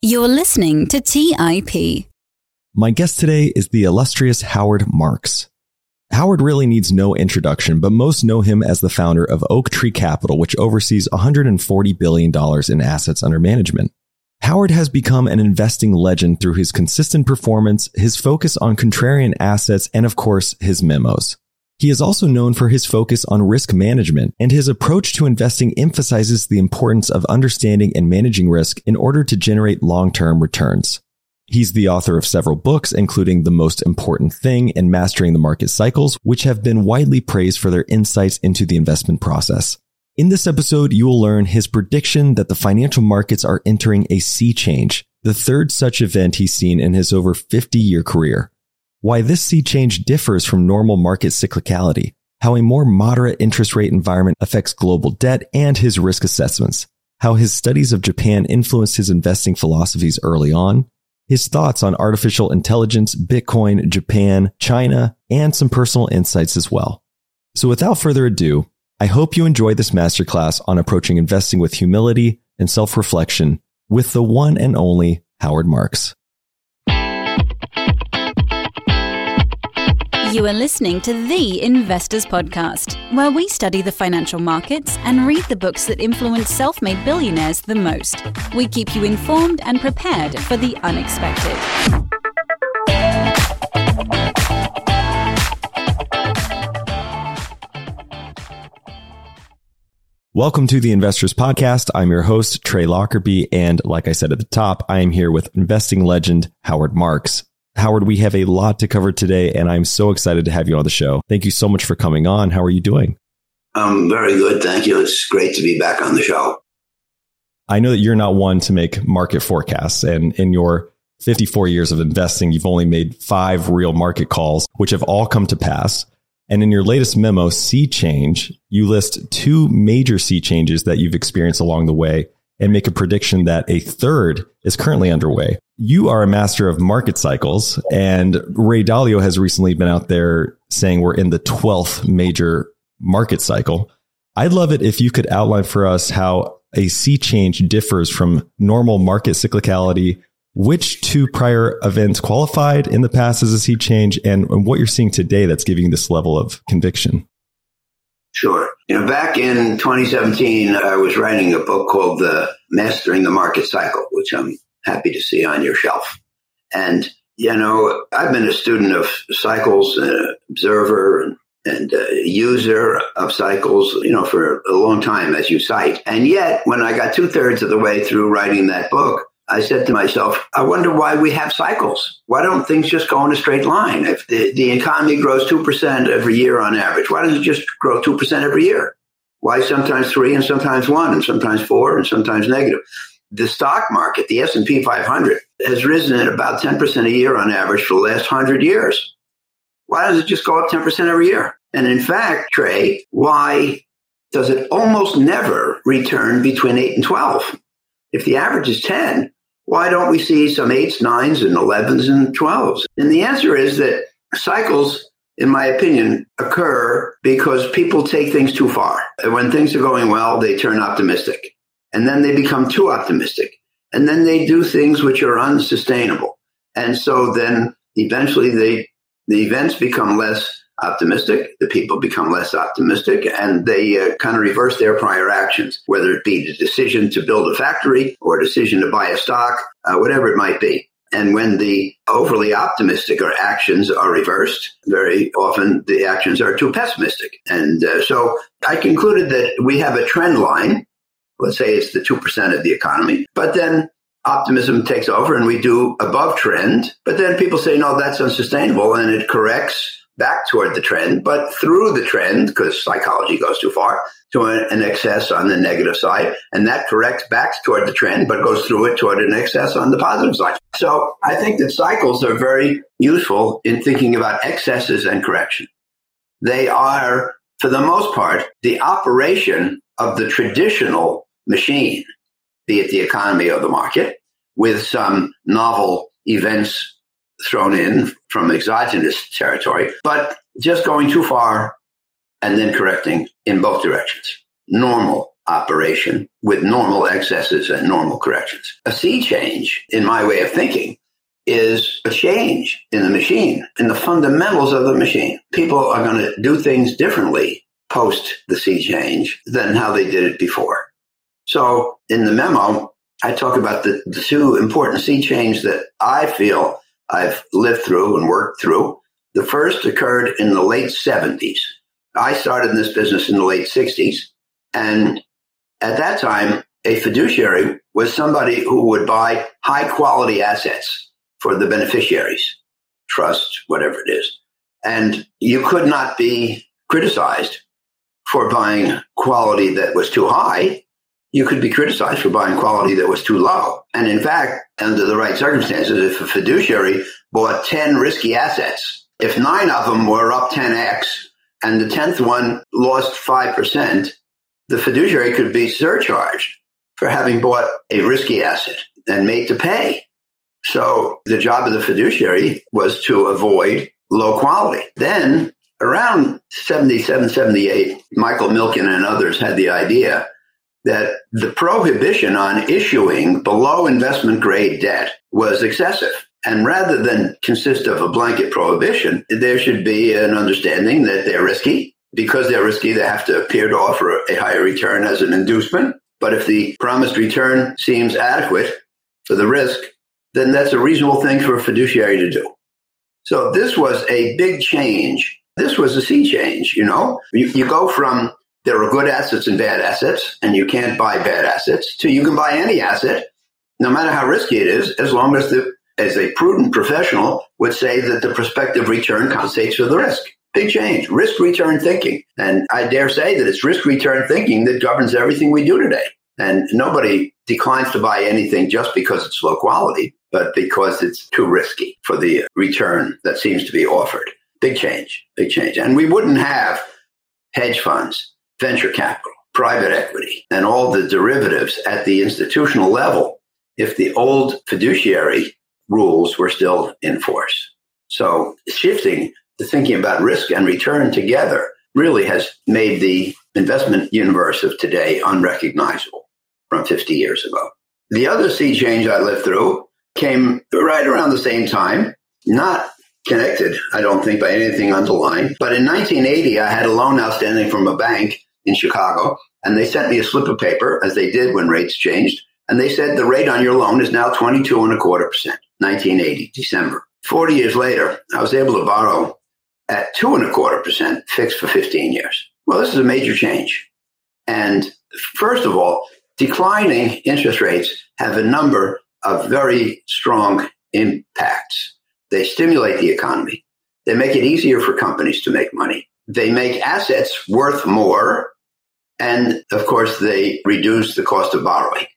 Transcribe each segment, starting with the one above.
You're listening to TIP. My guest today is the illustrious Howard Marks. Howard really needs no introduction, but most know him as the founder of Oaktree Capital, which oversees $140 billion in assets under management. Howard has become an investing legend through his consistent performance, his focus on contrarian assets, and of course, his memos. He is also known for his focus on risk management, and his approach to investing emphasizes the importance of understanding and managing risk in order to generate long-term returns. He's the author of several books, including The Most Important Thing and Mastering the Market Cycles, which have been widely praised for their insights into the investment process. In this episode, you will learn his prediction that the financial markets are entering a sea change, the third such event he's seen in his over 50-year career. Why this sea change differs from normal market cyclicality, how a more moderate interest rate environment affects global debt and his risk assessments, how his studies of Japan influenced his investing philosophies early on, his thoughts on artificial intelligence, Bitcoin, Japan, China, and some personal insights as well. So without further ado, I hope you enjoyed this masterclass on approaching investing with humility and self-reflection with the one and only Howard Marks. You are listening to The Investors Podcast, where we study the financial markets and read the books that influence self-made billionaires the most. We keep you informed and prepared for the unexpected. Welcome to The Investors Podcast. I'm your host, Trey Lockerbie, and like I said at the top, I am here with investing legend Howard Marks. Howard, we have a lot to cover today, and I'm so excited to have you on the show. Thank you so much for coming on. How are you doing? I'm very good, thank you. It's great to be back on the show. I know that you're not one to make market forecasts, and in your 54 years of investing, you've only made 5 real market calls, which have all come to pass. And in your latest memo, Sea Change, you list 2 major sea changes that you've experienced along the way and make a prediction that a third is currently underway. You are a master of market cycles, and Ray Dalio has recently been out there saying we're in the 12th major market cycle. I'd love it if you could outline for us how a sea change differs from normal market cyclicality, which 2 prior events qualified in the past as a sea change, and what you're seeing today that's giving you this level of conviction. Sure. Back in 2017, I was writing a book called Mastering the Market Cycle, which I'm happy to see on your shelf. And, I've been a student of cycles, observer and user of cycles, for a long time, as you cite. And yet, when I got 2/3 of the way through writing that book, I said to myself, I wonder why we have cycles. Why don't things just go in a straight line? If the economy grows 2% every year on average, why doesn't it just grow 2% every year? Why sometimes 3 and sometimes 1 and sometimes 4 and sometimes negative? The stock market, the S&P 500, has risen at about 10% a year on average for the last 100 years. Why does it just go up 10% every year? And in fact, Trey, why does it almost never return between 8 and 12? If the average is 10, why don't we see some 8s, 9s, and 11s and 12s? And the answer is that cycles, in my opinion, occur because people take things too far. When things are going well, they turn optimistic. And then they become too optimistic. And then they do things which are unsustainable. And so then eventually the events become less optimistic, the people become less optimistic, and they kind of reverse their prior actions, whether it be the decision to build a factory or a decision to buy a stock, whatever it might be. And when the overly optimistic actions are reversed, very often the actions are too pessimistic. And so I concluded that we have a trend line. Let's say it's the 2% of the economy, but then optimism takes over and we do above trend. But then people say, no, that's unsustainable, and it corrects back toward the trend, but through the trend, because psychology goes too far, to an excess on the negative side. And that corrects back toward the trend, but goes through it toward an excess on the positive side. So I think that cycles are very useful in thinking about excesses and correction. They are, for the most part, the operation of the traditional machine, be it the economy or the market, with some novel events thrown in from exogenous territory, but just going too far and then correcting in both directions. Normal operation with normal excesses and normal corrections. A sea change, in my way of thinking, is a change in the machine, in the fundamentals of the machine. People are going to do things differently post the sea change than how they did it before. So in the memo, I talk about the two important sea changes that I feel I've lived through and worked through. The first occurred in the late 70s. I started in this business in the late 60s. And at that time, a fiduciary was somebody who would buy high quality assets for the beneficiaries, trust, whatever it is. And you could not be criticized for buying quality that was too high. You could be criticized for buying quality that was too low. And in fact, under the right circumstances, if a fiduciary bought 10 risky assets, if 9 of them were up 10x and the 10th one lost 5%, the fiduciary could be surcharged for having bought a risky asset and made to pay. So the job of the fiduciary was to avoid low quality. Then around 77, 78, Michael Milken and others had the idea that the prohibition on issuing below investment grade debt was excessive. And rather than consist of a blanket prohibition, there should be an understanding that they're risky. Because they're risky, they have to appear to offer a higher return as an inducement. But if the promised return seems adequate for the risk, then that's a reasonable thing for a fiduciary to do. So this was a big change. This was a sea change, you know. You go from there are good assets and bad assets, and you can't buy bad assets, to you can buy any asset, no matter how risky it is, as long as a prudent professional would say that the prospective return compensates for the risk. Big change, risk-return thinking. And I dare say that it's risk-return thinking that governs everything we do today. And nobody declines to buy anything just because it's low quality, but because it's too risky for the return that seems to be offered. Big change, big change. And we wouldn't have hedge funds, venture capital, private equity, and all the derivatives at the institutional level if the old fiduciary rules were still in force. So shifting to thinking about risk and return together really has made the investment universe of today unrecognizable from 50 years ago. The other sea change I lived through came right around the same time, not connected, I don't think, by anything underlying. But in 1980, I had a loan outstanding from a bank in Chicago, and they sent me a slip of paper, as they did when rates changed, and they said the rate on your loan is now 22.25%, 1980, December. 40 years later, I was able to borrow at 2.25% fixed for 15 years. Well, this is a major change. And first of all, declining interest rates have a number of very strong impacts. They stimulate the economy. They make it easier for companies to make money. They make assets worth more. And of course, they reduce the cost of borrowing.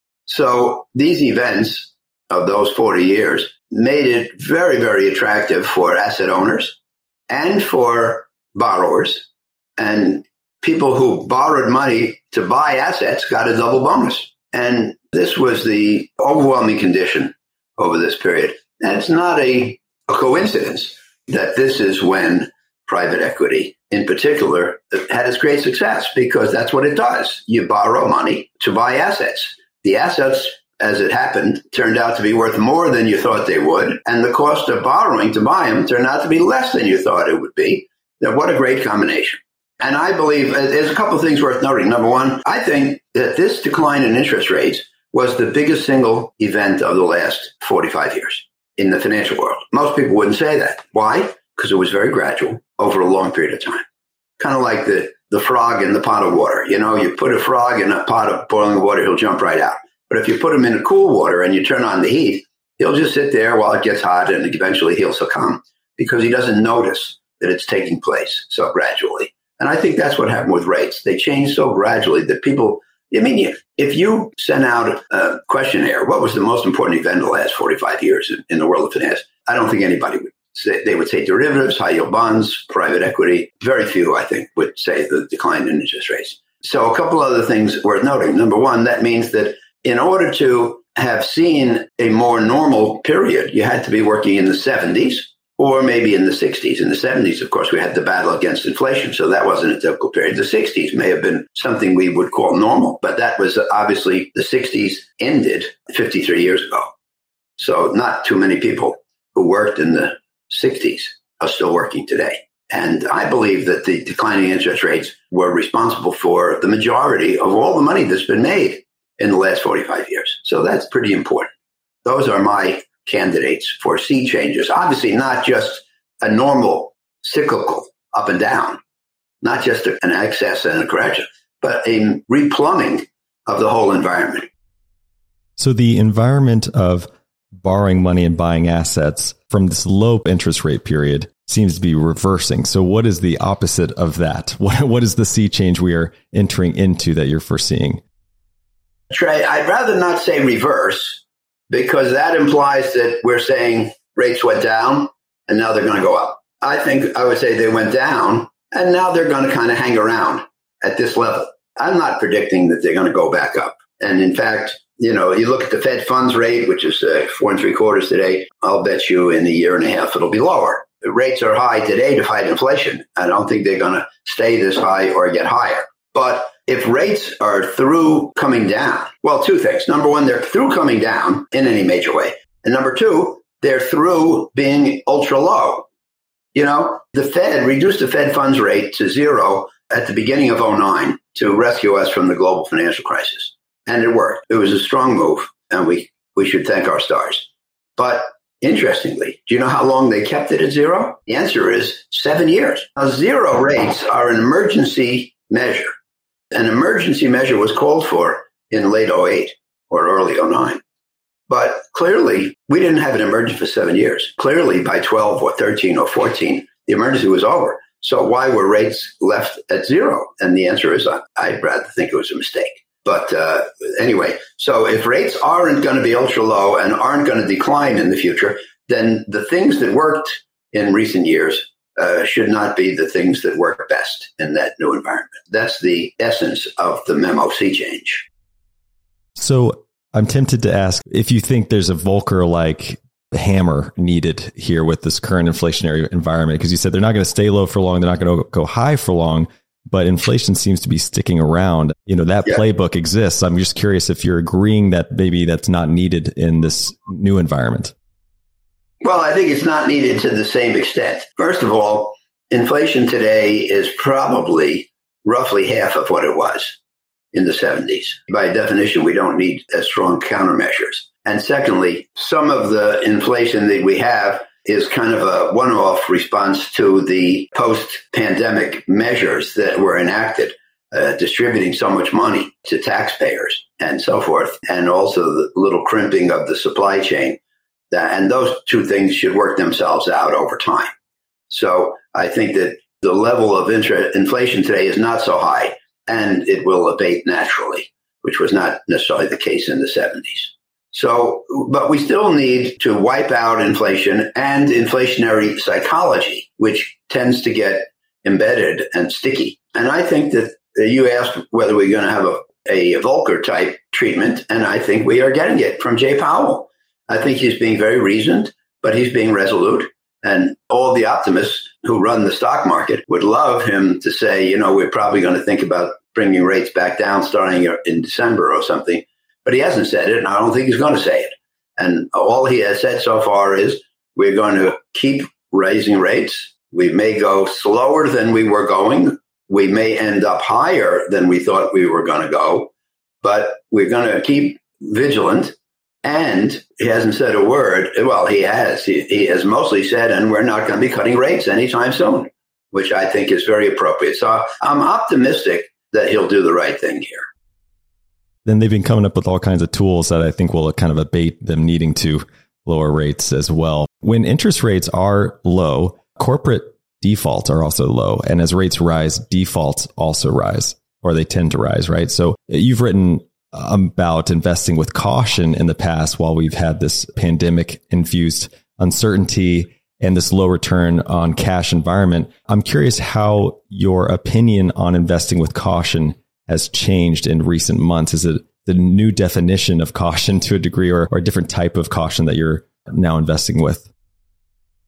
So these events of those 40 years made it very, very attractive for asset owners and for borrowers. And people who borrowed money to buy assets got a double bonus. And this was the overwhelming condition over this period. And it's not a coincidence that this is when private equity, in particular, had its great success, because that's what it does. You borrow money to buy assets. The assets, as it happened, turned out to be worth more than you thought they would. And the cost of borrowing to buy them turned out to be less than you thought it would be. Now, what a great combination. And I believe there's a couple of things worth noting. Number one, I think that this decline in interest rates was the biggest single event of the last 45 years in the financial world. Most people wouldn't say that. Why? Because it was very gradual over a long period of time. Kind of like the frog in the pot of water. You know, you put a frog in a pot of boiling water, he'll jump right out. But if you put him in a cool water and you turn on the heat, he'll just sit there while it gets hot and eventually he'll succumb because he doesn't notice that it's taking place so gradually. And I think that's what happened with rates. They changed so gradually that people, I mean, if you sent out a questionnaire, what was the most important event in the last 45 years in the world of finance? I don't think anybody would say. They would say derivatives, high yield bonds, private equity. Very few, I think, would say the decline in interest rates. So a couple other things worth noting. Number one, that means that in order to have seen a more normal period, you had to be working in the 70s Or maybe in the 60s. In the 70s, of course, we had the battle against inflation, so that wasn't a difficult period. The 60s may have been something we would call normal, but that was obviously the 60s ended 53 years ago. So not too many people who worked in the 60s are still working today. And I believe that the declining interest rates were responsible for the majority of all the money that's been made in the last 45 years. So that's pretty important. Those are my candidates for sea changes. Obviously, not just a normal cyclical up and down, not just an excess and a correction, but a replumbing of the whole environment. So the environment of borrowing money and buying assets from this low interest rate period seems to be reversing. So what is the opposite of that? What is the sea change we are entering into that you're foreseeing? Trey, I'd rather not say reverse, because that implies that we're saying rates went down and now they're going to go up. I think I would say they went down and now they're going to kind of hang around at this level. I'm not predicting that they're going to go back up. And in fact, you look at the Fed funds rate, which is 4.75% today. I'll bet you in a year and a half, it'll be lower. The rates are high today to fight inflation. I don't think they're going to stay this high or get higher. But if rates are through coming down, well, two things. Number one, they're through coming down in any major way. And number two, they're through being ultra low. The Fed reduced the Fed funds rate to zero at the beginning of 2009 to rescue us from the global financial crisis. And it worked. It was a strong move, and we should thank our stars. But interestingly, do you know how long they kept it at zero? The answer is 7 years. Now, zero rates are an emergency measure. An emergency measure was called for in late 2008 or early 2009. But clearly, we didn't have an emergency for 7 years. Clearly, by 12 or 13 or 14, the emergency was over. So why were rates left at zero? And the answer is, I'd rather think it was a mistake. But anyway, so if rates aren't going to be ultra low and aren't going to decline in the future, then the things that worked in recent years should not be the things that work best in that new environment. That's the essence of the memo sea change. So I'm tempted to ask if you think there's a Volcker-like hammer needed here with this current inflationary environment, because you said they're not going to stay low for long, they're not going to go high for long, but inflation seems to be sticking around. That playbook exists. I'm just curious if you're agreeing that maybe that's not needed in this new environment. Well, I think it's not needed to the same extent. First of all, inflation today is probably roughly half of what it was in the 70s. By definition, we don't need as strong countermeasures. And secondly, some of the inflation that we have is kind of a one-off response to the post-pandemic measures that were enacted, distributing so much money to taxpayers and so forth, and also the little crimping of the supply chain. And those two things should work themselves out over time. So I think that the level of inflation today is not so high, and it will abate naturally, which was not necessarily the case in the 70s. So, but we still need to wipe out inflation and inflationary psychology, which tends to get embedded and sticky. And I think that you asked whether we're going to have a Volcker type treatment, and I think we are getting it from Jay Powell. I think he's being very reasoned, but he's being resolute. And all the optimists who run the stock market would love him to say, we're probably going to think about bringing rates back down starting in December or something. But he hasn't said it, and I don't think he's going to say it. And all he has said so far is we're going to keep raising rates. We may go slower than we were going. We may end up higher than we thought we were going to go. But we're going to keep vigilant. And he hasn't said a word. Well, he has. He has mostly said, and we're not going to be cutting rates anytime soon, which I think is very appropriate. So I'm optimistic that he'll do the right thing here. Then they've been coming up with all kinds of tools that I think will kind of abate them needing to lower rates as well. When interest rates are low, corporate defaults are also low. And as rates rise, defaults also rise, or they tend to rise, right? So you've written about investing with caution in the past while we've had this pandemic infused uncertainty and this low return on cash environment. I'm curious how your opinion on investing with caution has changed in recent months. Is it the new definition of caution to a degree, or a different type of caution that you're now investing with?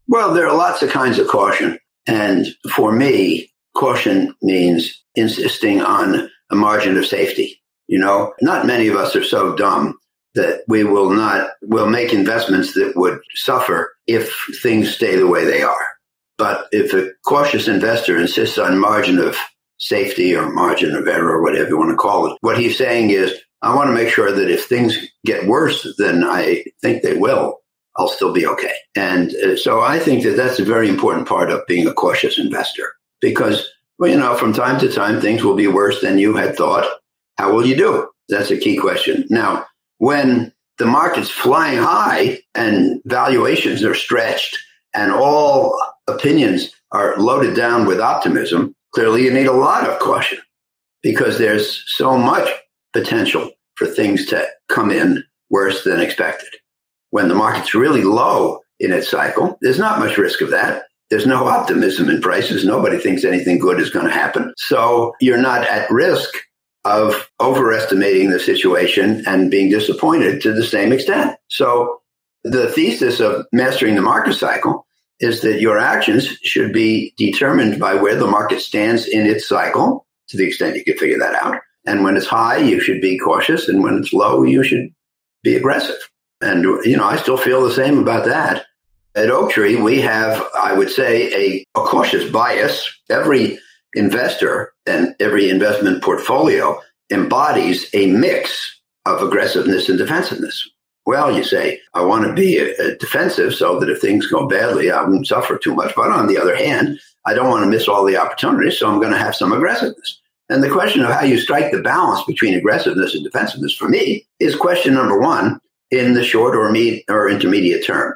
Well, there are lots of kinds of caution. And for me, caution means insisting on a margin of safety. Not many of us are so dumb that we'll make investments that would suffer if things stay the way they are. But if a cautious investor insists on margin of safety or margin of error, or whatever you want to call it, what he's saying is, I want to make sure that if things get worse than I think they will, I'll still be okay. And so I think that that's a very important part of being a cautious investor, because, from time to time, things will be worse than you had thought. How will you do? That's a key question. Now, when the market's flying high and valuations are stretched and all opinions are loaded down with optimism, clearly you need a lot of caution, because there's so much potential for things to come in worse than expected. When the market's really low in its cycle, there's not much risk of that. There's no optimism in prices. Nobody thinks anything good is going to happen. So you're not at risk of overestimating the situation and being disappointed to the same extent. So the thesis of mastering the market cycle is that your actions should be determined by where the market stands in its cycle, to the extent you can figure that out. And when it's high, you should be cautious. And when it's low, you should be aggressive. And, I still feel the same about that. At Oaktree, we have, I would say, a cautious bias. Every investor and every investment portfolio embodies a mix of aggressiveness and defensiveness. Well, you say, I want to be defensive so that if things go badly, I won't suffer too much. But on the other hand, I don't want to miss all the opportunities, so I'm going to have some aggressiveness. And the question of how you strike the balance between aggressiveness and defensiveness, for me, is question number one in the short or intermediate term.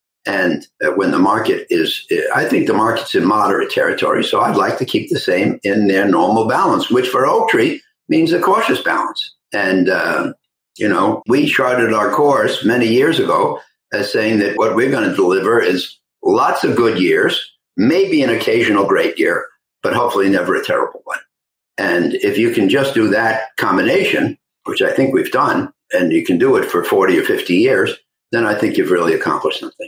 And when the market I think the market's in moderate territory, so I'd like to keep the same in their normal balance, which for Oaktree means a cautious balance. And, we charted our course many years ago as saying that what we're going to deliver is lots of good years, maybe an occasional great year, but hopefully never a terrible one. And if you can just do that combination, which I think we've done, and you can do it for 40 or 50 years, then I think you've really accomplished something.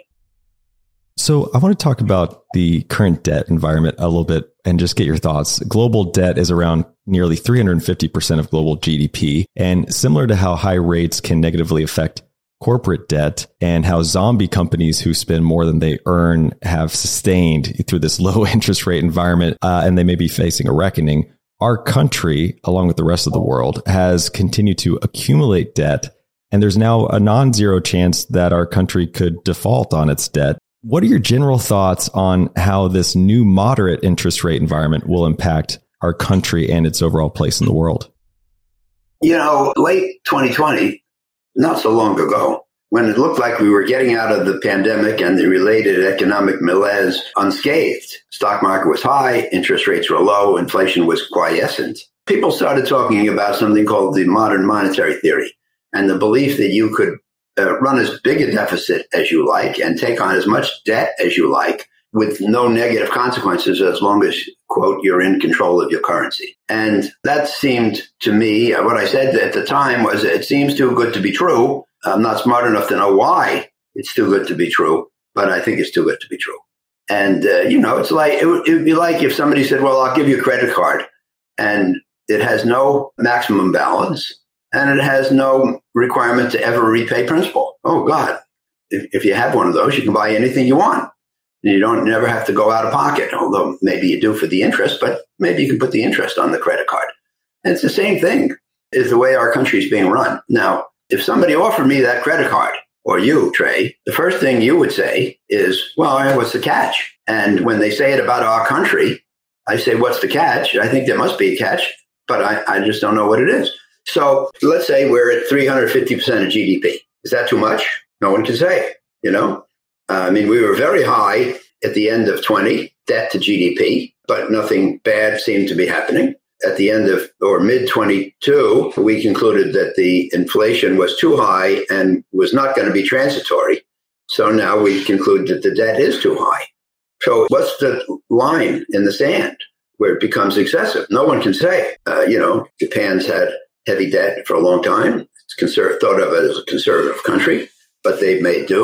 So I want to talk about the current debt environment a little bit and just get your thoughts. Global debt is around nearly 350% of global GDP. And similar to how high rates can negatively affect corporate debt and how zombie companies who spend more than they earn have sustained through this low interest rate environment, and they may be facing a reckoning, our country, along with the rest of the world, has continued to accumulate debt. And there's now a non-zero chance that our country could default on its debt. What are your general thoughts on how this new moderate interest rate environment will impact our country and its overall place in the world? Late 2020, not so long ago, when it looked like we were getting out of the pandemic and the related economic malaise unscathed, stock market was high, interest rates were low, inflation was quiescent. People started talking about something called the modern monetary theory and the belief that you could run as big a deficit as you like and take on as much debt as you like with no negative consequences as long as, quote, you're in control of your currency. And that seemed to me, what I said at the time was, it seems too good to be true. I'm not smart enough to know why it's too good to be true, but I think it's too good to be true. And, it's like, it would be like if somebody said, well, I'll give you a credit card and it has no maximum balance and it has no requirement to ever repay principal. Oh, God, if you have one of those, you can buy anything you want. And you never have to go out of pocket, although maybe you do for the interest, but maybe you can put the interest on the credit card. And it's the same thing is the way our country is being run. Now, if somebody offered me that credit card, or you, Trey, the first thing you would say is, well, what's the catch? And when they say it about our country, I say, what's the catch? I think there must be a catch, but I just don't know what it is. So let's say we're at 350% of GDP. Is that too much? No one can say, we were very high at the end of 20, debt to GDP, but nothing bad seemed to be happening. At the end of, or mid-22, we concluded that the inflation was too high and was not going to be transitory. So now we conclude that the debt is too high. So what's the line in the sand where it becomes excessive? No one can say. Japan's had heavy debt for a long time. It's thought of as a conservative country, but they've made do.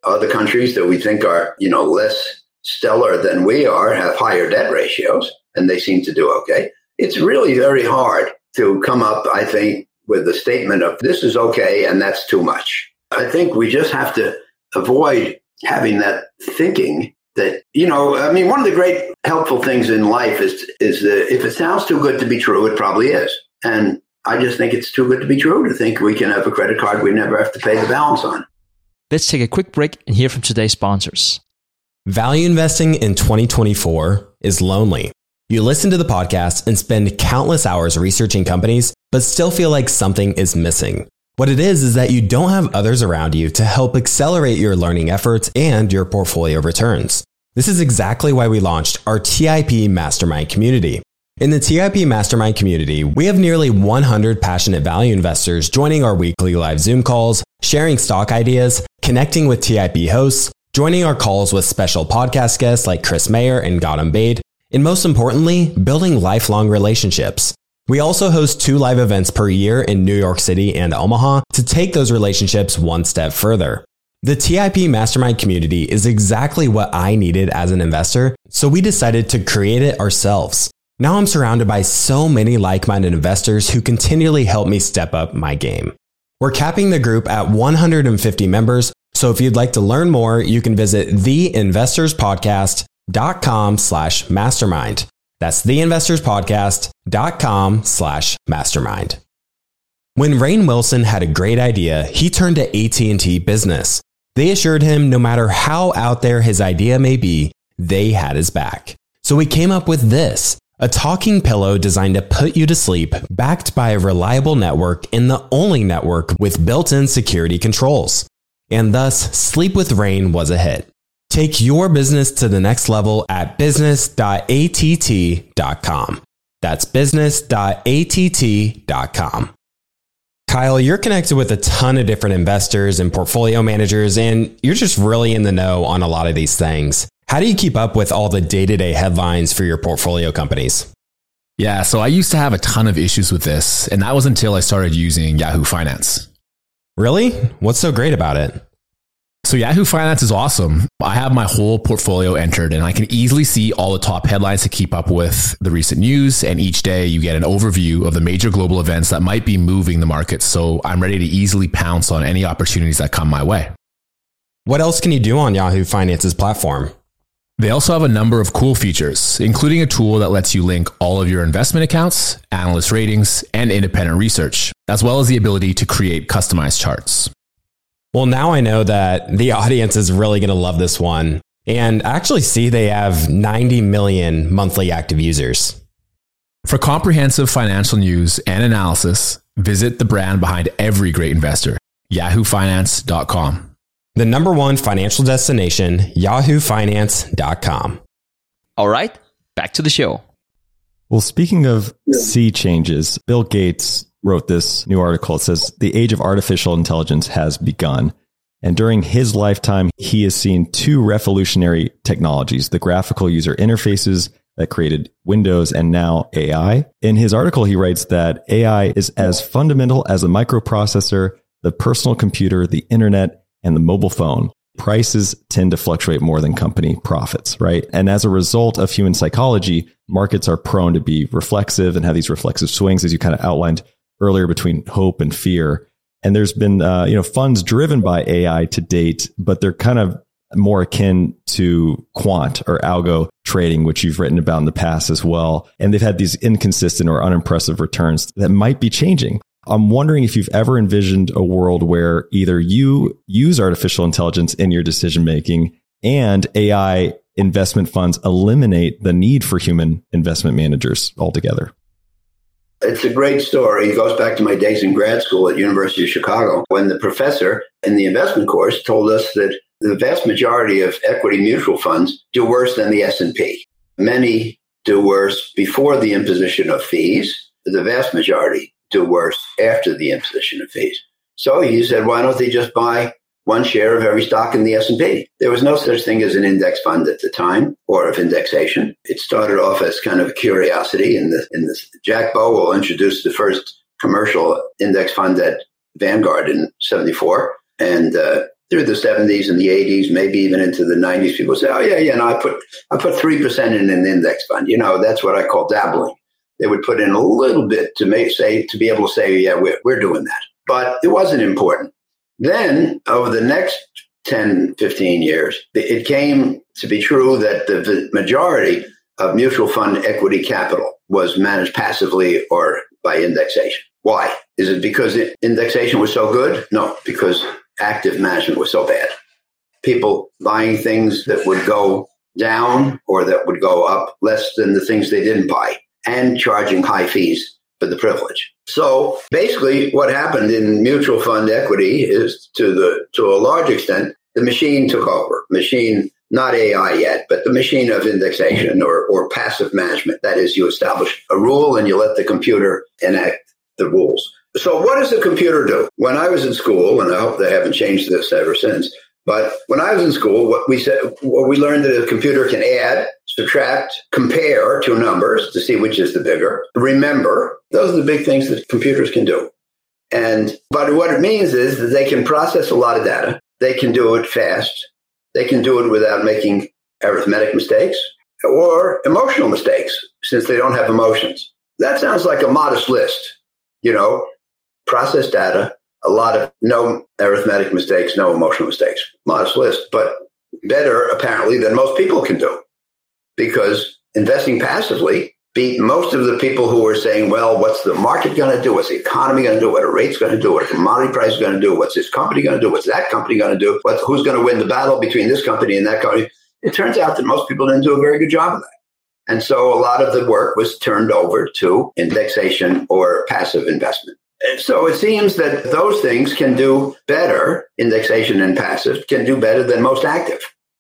other countries that we think are, less stellar than we are have higher debt ratios, and they seem to do okay. It's really very hard to come up, I think, with a statement of this is okay and that's too much. I think we just have to avoid having that thinking that, one of the great helpful things in life is that if it sounds too good to be true, it probably is. And I just think it's too good to be true to think we can have a credit card we never have to pay the balance on. Let's take a quick break and hear from today's sponsors. Value investing in 2024 is lonely. You listen to the podcast and spend countless hours researching companies, but still feel like something is missing. What it is that you don't have others around you to help accelerate your learning efforts and your portfolio returns. This is exactly why we launched our TIP Mastermind community. In the TIP Mastermind community, we have nearly 100 passionate value investors joining our weekly live Zoom calls, sharing stock ideas, connecting with TIP hosts, joining our calls with special podcast guests like Chris Mayer and Gautam Baid, and most importantly, building lifelong relationships. We also host 2 live events per year in New York City and Omaha to take those relationships one step further. The TIP Mastermind community is exactly what I needed as an investor, so we decided to create it ourselves. Now I'm surrounded by so many like-minded investors who continually help me step up my game. We're capping the group at 150 members, so if you'd like to learn more, you can visit theinvestorspodcast.com/mastermind. That's theinvestorspodcast.com/mastermind. When Rainn Wilson had a great idea, he turned to AT&T Business. They assured him no matter how out there his idea may be, they had his back. So we came up with this, a talking pillow designed to put you to sleep, backed by a reliable network and the only network with built-in security controls. And thus, Sleep with Rainn was a hit. Take your business to the next level at business.att.com. That's business.att.com. Kyle, you're connected with a ton of different investors and portfolio managers, and you're just really in the know on a lot of these things. How do you keep up with all the day-to-day headlines for your portfolio companies? Yeah, so I used to have a ton of issues with this, and that was until I started using Yahoo Finance. Really? What's so great about it? So Yahoo Finance is awesome. I have my whole portfolio entered and I can easily see all the top headlines to keep up with the recent news. And each day you get an overview of the major global events that might be moving the market. So I'm ready to easily pounce on any opportunities that come my way. What else can you do on Yahoo Finance's platform? They also have a number of cool features, including a tool that lets you link all of your investment accounts, analyst ratings, and independent research, as well as the ability to create customized charts. Well, now I know that the audience is really going to love this one. And I actually see they have 90 million monthly active users. For comprehensive financial news and analysis, visit the brand behind every great investor, yahoofinance.com. The number one financial destination, yahoofinance.com. All right, back to the show. Well, speaking of sea changes, Bill Gates wrote this new article. It says, the age of artificial intelligence has begun. And during his lifetime, he has seen 2 revolutionary technologies, the graphical user interfaces that created Windows and now AI. In his article, he writes that AI is as fundamental as a microprocessor, the personal computer, the internet, and the mobile phone. Prices tend to fluctuate more than company profits, right? And as a result of human psychology, markets are prone to be reflexive and have these reflexive swings, as you kind of outlined earlier, between hope and fear. And there's been, funds driven by AI to date, but they're kind of more akin to quant or algo trading, which you've written about in the past as well. And they've had these inconsistent or unimpressive returns that might be changing. I'm wondering if you've ever envisioned a world where either you use artificial intelligence in your decision-making and AI investment funds eliminate the need for human investment managers altogether. It's a great story. It goes back to my days in grad school at University of Chicago, when the professor in the investment course told us that the vast majority of equity mutual funds do worse than the S&P. Many do worse before the imposition of fees. The vast majority do worse after the imposition of fees. So he said, why don't they just buy one share of every stock in the S&P? There was no such thing as an index fund at the time, or of indexation. It started off as kind of a curiosity. Jack Bogle introduced the first commercial index fund at Vanguard in 1974. And through the 70s and the 80s, maybe even into the 90s, people say, oh, yeah, no, I put 3% in an index fund. That's what I call dabbling. They would put in a little bit to be able to say, yeah, we're doing that. But it wasn't important. Then over the next 10, 15 years, it came to be true that the majority of mutual fund equity capital was managed passively or by indexation. Why? Is it because indexation was so good? No, because active management was so bad. People buying things that would go down or that would go up less than the things they didn't buy, and charging high fees for the privilege. So basically what happened in mutual fund equity is to a large extent, the machine took over. Machine, not AI yet, but the machine of indexation or passive management. That is, you establish a rule and you let the computer enact the rules. So what does the computer do? When I was in school, and I hope they haven't changed this ever since, but when I was in school, what we learned that a computer can add, subtract, compare two numbers to see which is the bigger. Remember, those are the big things that computers can do. But what it means is that they can process a lot of data. They can do it fast. They can do it without making arithmetic mistakes or emotional mistakes, since they don't have emotions. That sounds like a modest list. Process data, a lot of no arithmetic mistakes, no emotional mistakes. Modest list, but better apparently than most people can do, because investing passively beat most of the people who are saying, well, what's the market going to do? What's the economy going to do? What are rates going to do? What are commodity prices going to do? What's this company going to do? What's that company going to do? Who's going to win the battle between this company and that company? It turns out that most people didn't do a very good job of that. And so a lot of the work was turned over to indexation or passive investment. And so it seems that those things can do better, indexation and passive, can do better than most active.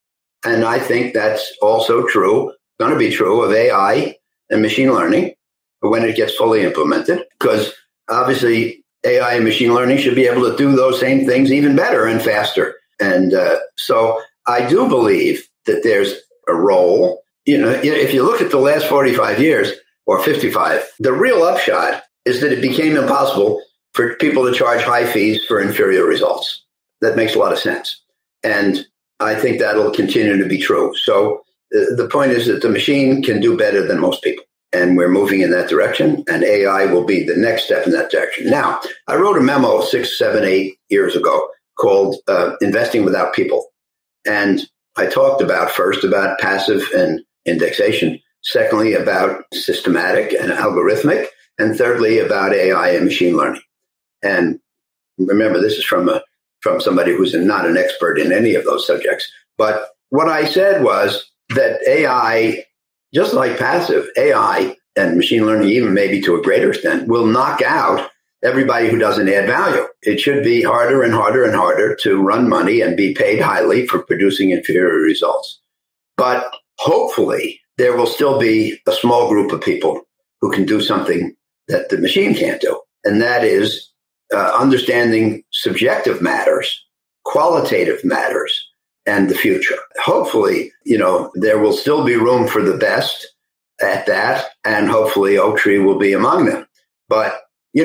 And I think that's also true, going to be true of AI and machine learning when it gets fully implemented, because obviously AI and machine learning should be able to do those same things even better and faster. And so I do believe that there's a role. If you look at the last 45 years or 55, the real upshot is that it became impossible for people to charge high fees for inferior results. That makes a lot of sense. And I think that'll continue to be true. So the point is that the machine can do better than most people. And we're moving in that direction. And AI will be the next step in that direction. Now, I wrote a memo 6, 7, 8 years ago called Investing Without People. And I talked first about passive and indexation. Secondly, about systematic and algorithmic. And thirdly, about AI and machine learning. And remember, this is from somebody who's not an expert in any of those subjects. But what I said was that AI, just like passive, AI and machine learning, even maybe to a greater extent, will knock out everybody who doesn't add value. It should be harder and harder and harder to run money and be paid highly for producing inferior results. But hopefully, there will still be a small group of people who can do something that the machine can't do. And that is understanding subjective matters, qualitative matters, and the future. Hopefully, there will still be room for the best at that. And hopefully Oaktree will be among them. But,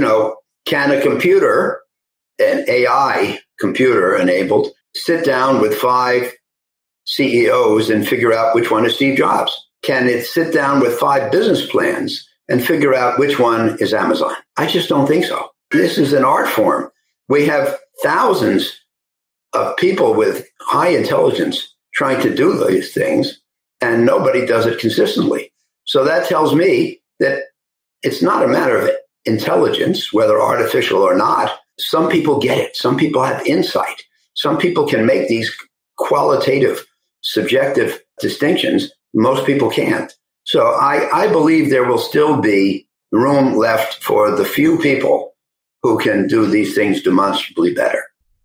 can a computer, an AI computer enabled, sit down with 5 CEOs and figure out which one is Steve Jobs? Can it sit down with 5 business plans and figure out which one is Amazon? I just don't think so. This is an art form. We have thousands of people with high intelligence trying to do these things, and nobody does it consistently. So that tells me that it's not a matter of intelligence, whether artificial or not. Some people get it. Some people have insight. Some people can make these qualitative, subjective distinctions. Most people can't. So I believe there will still be room left for the few people who can do these things demonstrably better.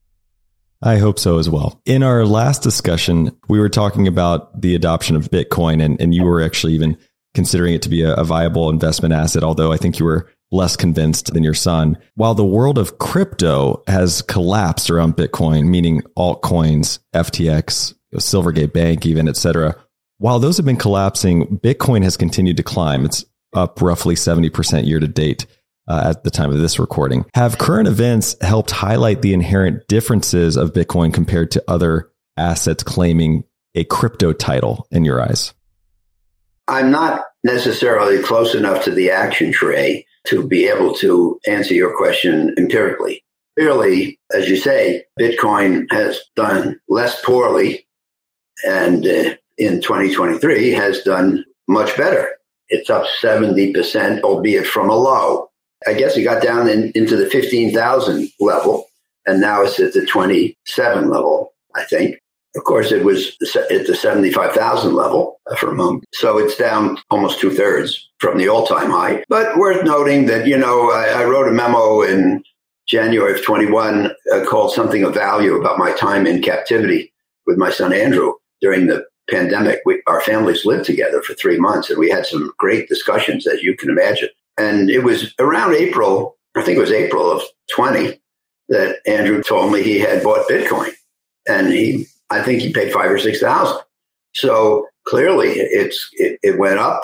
I hope so as well. In our last discussion, we were talking about the adoption of Bitcoin, and you were actually even considering it to be a viable investment asset, although I think you were less convinced than your son. While the world of crypto has collapsed around Bitcoin, meaning altcoins, FTX, Silvergate Bank, even, etc., while those have been collapsing, Bitcoin has continued to climb. It's up roughly 70% year to date. at the time of this recording. Have current events helped highlight the inherent differences of Bitcoin compared to other assets claiming a crypto title in your eyes? I'm not necessarily close enough to the action tray to be able to answer your question empirically. Clearly, as you say, Bitcoin has done less poorly and in 2023 has done much better. It's up 70%, albeit from a low. I guess it got down into the 15,000 level, and now it's at the 27 level, I think. Of course, it was at the 75,000 level for a moment. So it's down almost 2/3 from the all-time high. But worth noting that, I wrote a memo in January of 21 called Something of Value about my time in captivity with my son Andrew during the pandemic. Our families lived together for 3 months, and we had some great discussions, as you can imagine. And it was around April, I think it was April of 20, that Andrew told me he had bought Bitcoin. And I think he paid $5,000 or $6,000. So clearly it went up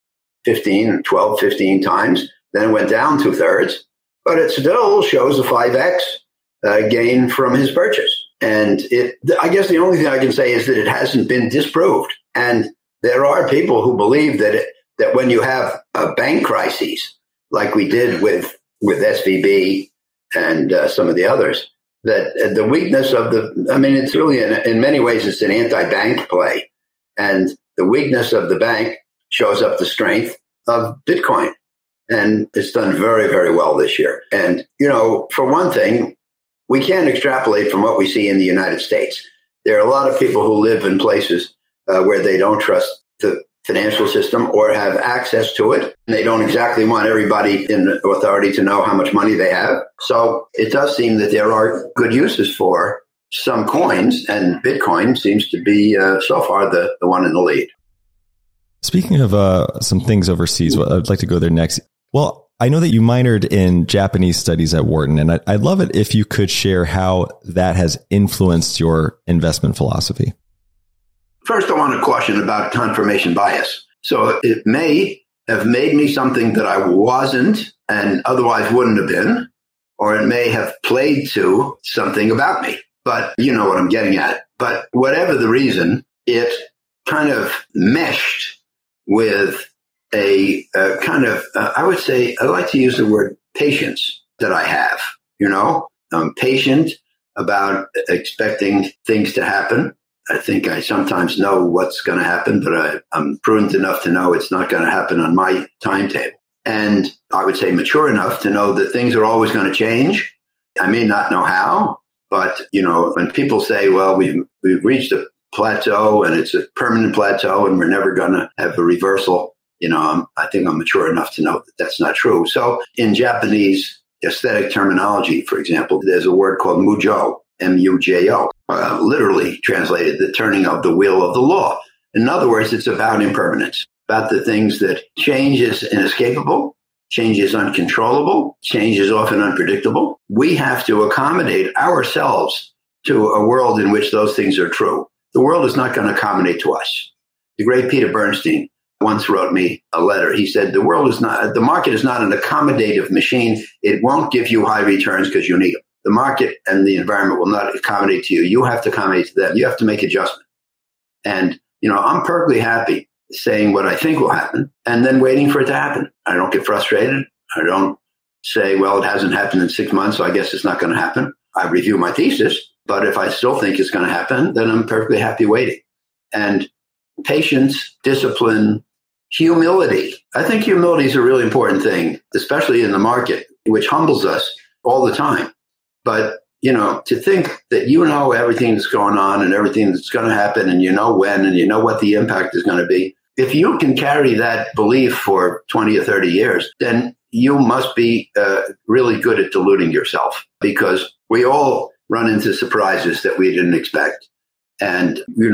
12, 15 times. Then it went down 2/3, but it still shows a 5x gain from his purchase. And I guess the only thing I can say is that it hasn't been disproved. And there are people who believe that when you have a bank crises, like we did with SVB and some of the others, that the weakness of it's really, in many ways, it's an anti-bank play. And the weakness of the bank shows up the strength of Bitcoin. And it's done very, very well this year. And, for one thing, we can't extrapolate from what we see in the United States. There are a lot of people who live in places where they don't trust the financial system or have access to it. And they don't exactly want everybody in authority to know how much money they have. So it does seem that there are good uses for some coins, and Bitcoin seems to be so far the one in the lead. Speaking of some things overseas, I'd like to go there next. Well, I know that you minored in Japanese studies at Wharton, and I'd love it if you could share how that has influenced your investment philosophy. First, I want to caution about confirmation bias. So it may have made me something that I wasn't and otherwise wouldn't have been, or it may have played to something about me. But you know what I'm getting at. But whatever the reason, it kind of meshed with a kind of, I would say, I like to use the word patience that I have. I'm patient about expecting things to happen. I think I sometimes know what's going to happen, but I'm prudent enough to know it's not going to happen on my timetable. And I would say mature enough to know that things are always going to change. I may not know how, but, when people say, well, we've reached a plateau and it's a permanent plateau and we're never going to have a reversal, I think I'm mature enough to know that that's not true. So in Japanese aesthetic terminology, for example, there's a word called mujo, M-U-J-O, literally translated the turning of the wheel of the law. In other words, it's about impermanence, about the things that change is inescapable, change is uncontrollable, change is often unpredictable. We have to accommodate ourselves to a world in which those things are true. The world is not going to accommodate to us. The great Peter Bernstein once wrote me a letter. He said, the market is not an accommodative machine. It won't give you high returns because you need them. The market and the environment will not accommodate to you. You have to accommodate to them. You have to make adjustment. And, I'm perfectly happy saying what I think will happen and then waiting for it to happen. I don't get frustrated. I don't say, well, it hasn't happened in 6 months, so I guess it's not going to happen. I review my thesis, but if I still think it's going to happen, then I'm perfectly happy waiting. And patience, discipline, humility. I think humility is a really important thing, especially in the market, which humbles us all the time. But, to think that everything that's going on and everything that's going to happen and when and what the impact is going to be, if you can carry that belief for 20 or 30 years, then you must be really good at deluding yourself, because we all run into surprises that we didn't expect. And,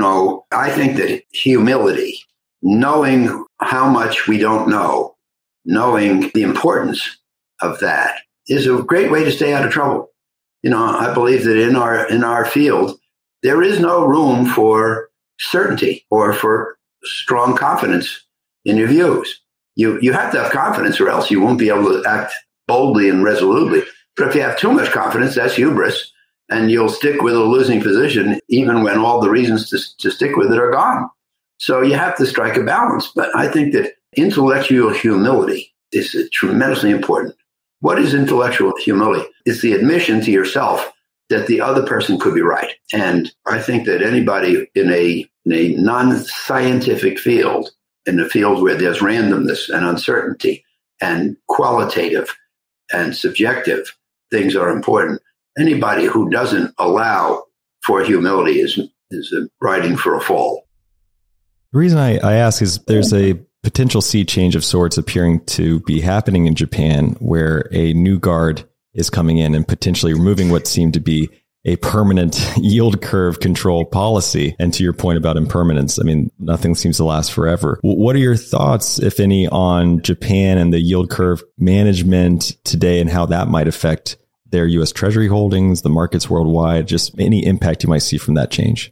I think that humility, knowing how much we don't know, knowing the importance of that, is a great way to stay out of trouble. I believe that in our field, there is no room for certainty or for strong confidence in your views. You have to have confidence, or else you won't be able to act boldly and resolutely. But if you have too much confidence, that's hubris, and you'll stick with a losing position even when all the reasons to stick with it are gone. So you have to strike a balance. But I think that intellectual humility is tremendously important. What is intellectual humility? It's the admission to yourself that the other person could be right. And I think that anybody in a non-scientific field, in a field where there's randomness and uncertainty and qualitative and subjective things are important, anybody who doesn't allow for humility is riding for a fall. The reason I ask is there's a potential sea change of sorts appearing to be happening in Japan, where a new guard is coming in and potentially removing what seemed to be a permanent yield curve control policy. And to your point about impermanence, I mean, nothing seems to last forever. What are your thoughts, if any, on Japan and the yield curve management today and how that might affect their U.S. Treasury holdings, the markets worldwide, just any impact you might see from that change?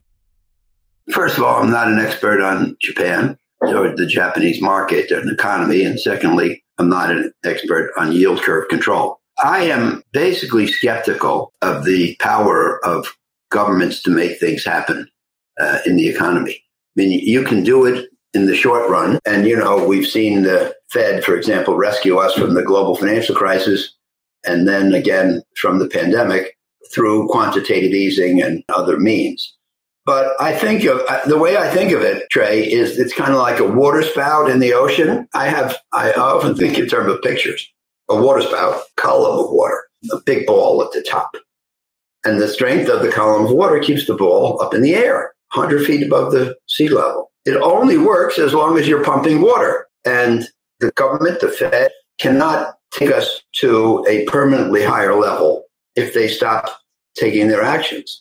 First of all, I'm not an expert on Japan or the Japanese market and economy. And secondly, I'm not an expert on yield curve control. I am basically skeptical of the power of governments to make things happen in the economy. I mean, you can do it in the short run. And, we've seen the Fed, for example, rescue us from the global financial crisis and then again from the pandemic through quantitative easing and other means. But I think the way I think of it, Trey, is it's kind of like a water spout in the ocean. I often think in terms of pictures. A water spout, column of water, a big ball at the top. And the strength of the column of water keeps the ball up in the air, 100 feet above the sea level. It only works as long as you're pumping water. And the government, the Fed, cannot take us to a permanently higher level if they stop taking their actions.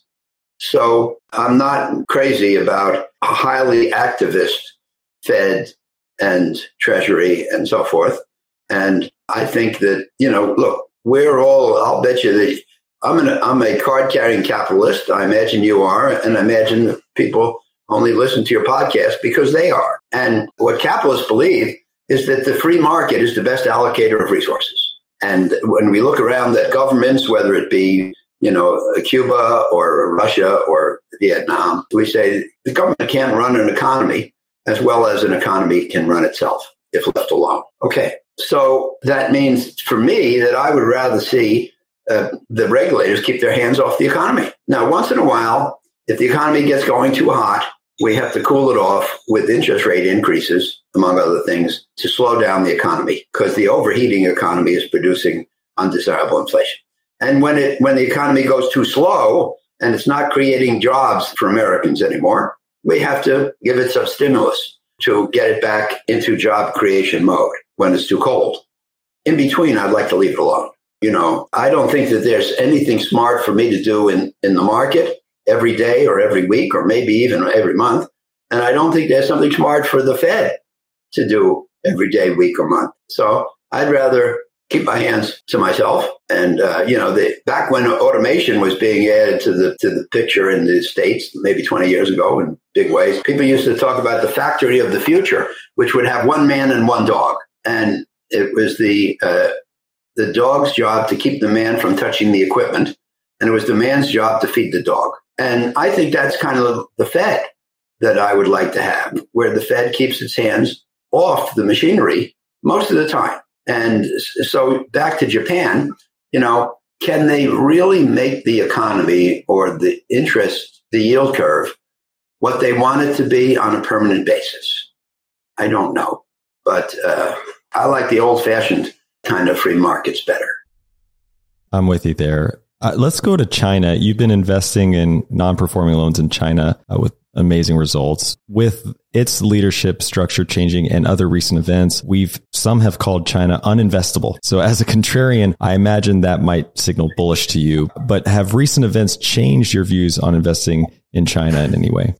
So I'm not crazy about a highly activist Fed and Treasury and so forth. And I think that, look, I'll bet you that I'm a card-carrying capitalist. I imagine you are. And I imagine that people only listen to your podcast because they are. And what capitalists believe is that the free market is the best allocator of resources. And when we look around at governments, whether it be, Cuba or Russia or Vietnam, we say the government can't run an economy as well as an economy can run itself if left alone. Okay. So that means for me that I would rather see the regulators keep their hands off the economy. Now, once in a while, if the economy gets going too hot, we have to cool it off with interest rate increases, among other things, to slow down the economy because the overheating economy is producing undesirable inflation. And when the economy goes too slow and it's not creating jobs for Americans anymore, we have to give it some stimulus to get it back into job creation mode when it's too cold. In between, I'd like to leave it alone. I don't think that there's anything smart for me to do in the market every day or every week or maybe even every month. And I don't think there's something smart for the Fed to do every day, week, or month. So I'd rather keep my hands to myself. And, back when automation was being added to the picture in the States, maybe 20 years ago in big ways, people used to talk about the factory of the future, which would have one man and one dog. And it was the dog's job to keep the man from touching the equipment. And it was the man's job to feed the dog. And I think that's kind of the Fed that I would like to have, where the Fed keeps its hands off the machinery most of the time. And so back to Japan, can they really make the economy or the interest, the yield curve, what they want it to be on a permanent basis? I don't know. But I like the old-fashioned kind of free markets better. I'm with you there. Let's go to China. You've been investing in non-performing loans in China with amazing results. With its leadership structure changing and other recent events, some have called China uninvestable. So as a contrarian, I imagine that might signal bullish to you. But have recent events changed your views on investing in China in any way?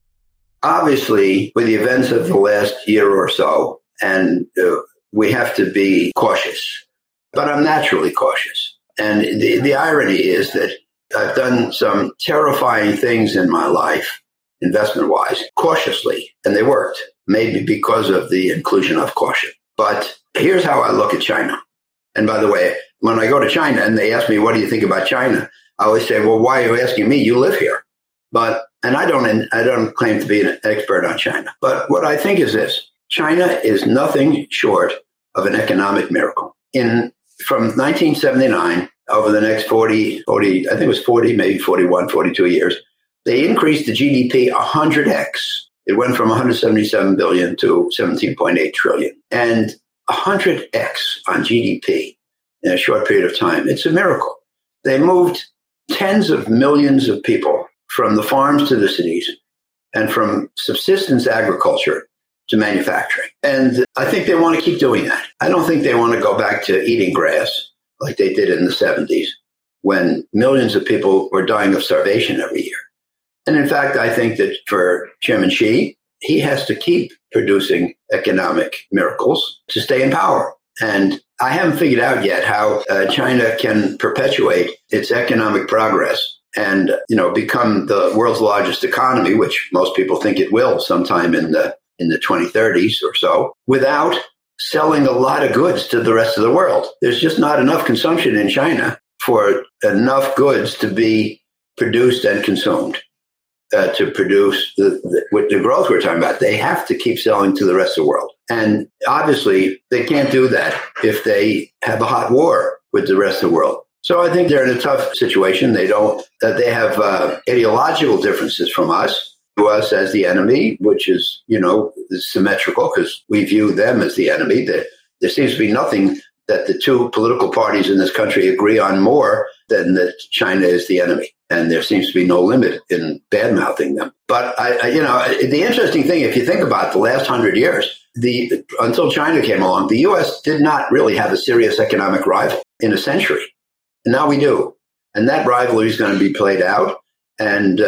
Obviously, with the events of the last year or so, and we have to be cautious. But I'm naturally cautious. And the irony is that I've done some terrifying things in my life, investment-wise, cautiously, and they worked, maybe because of the inclusion of caution. But here's how I look at China. And by the way, when I go to China and they ask me, what do you think about China? I always say, well, why are you asking me? You live here. And I don't claim to be an expert on China. But what I think is this: China is nothing short of an economic miracle. From 1979, over the next 40, I think it was 40, maybe 41, 42 years, they increased the GDP 100x. It went from 177 billion to 17.8 trillion. And 100x on GDP in a short period of time. It's a miracle. They moved tens of millions of people from the farms to the cities and from subsistence agriculture to manufacturing. And I think they want to keep doing that. I don't think they want to go back to eating grass like they did in the 70s when millions of people were dying of starvation every year. And in fact, I think that for Chairman Xi, he has to keep producing economic miracles to stay in power. And I haven't figured out yet how China can perpetuate its economic progress and, become the world's largest economy, which most people think it will sometime in the 2030s or so, without selling a lot of goods to the rest of the world. There's just not enough consumption in China for enough goods to be produced and consumed. To produce the growth we're talking about, they have to keep selling to the rest of the world. And obviously, they can't do that if they have a hot war with the rest of the world. So I think they're in a tough situation. They have ideological differences from us, to us as the enemy, which is, symmetrical because we view them as the enemy. There seems to be nothing that the two political parties in this country agree on more than that China is the enemy. And there seems to be no limit in bad-mouthing them. But, the interesting thing, if you think about the last 100 years, until China came along, the U.S. did not really have a serious economic rival in a century. And now we do. And that rivalry is going to be played out. And,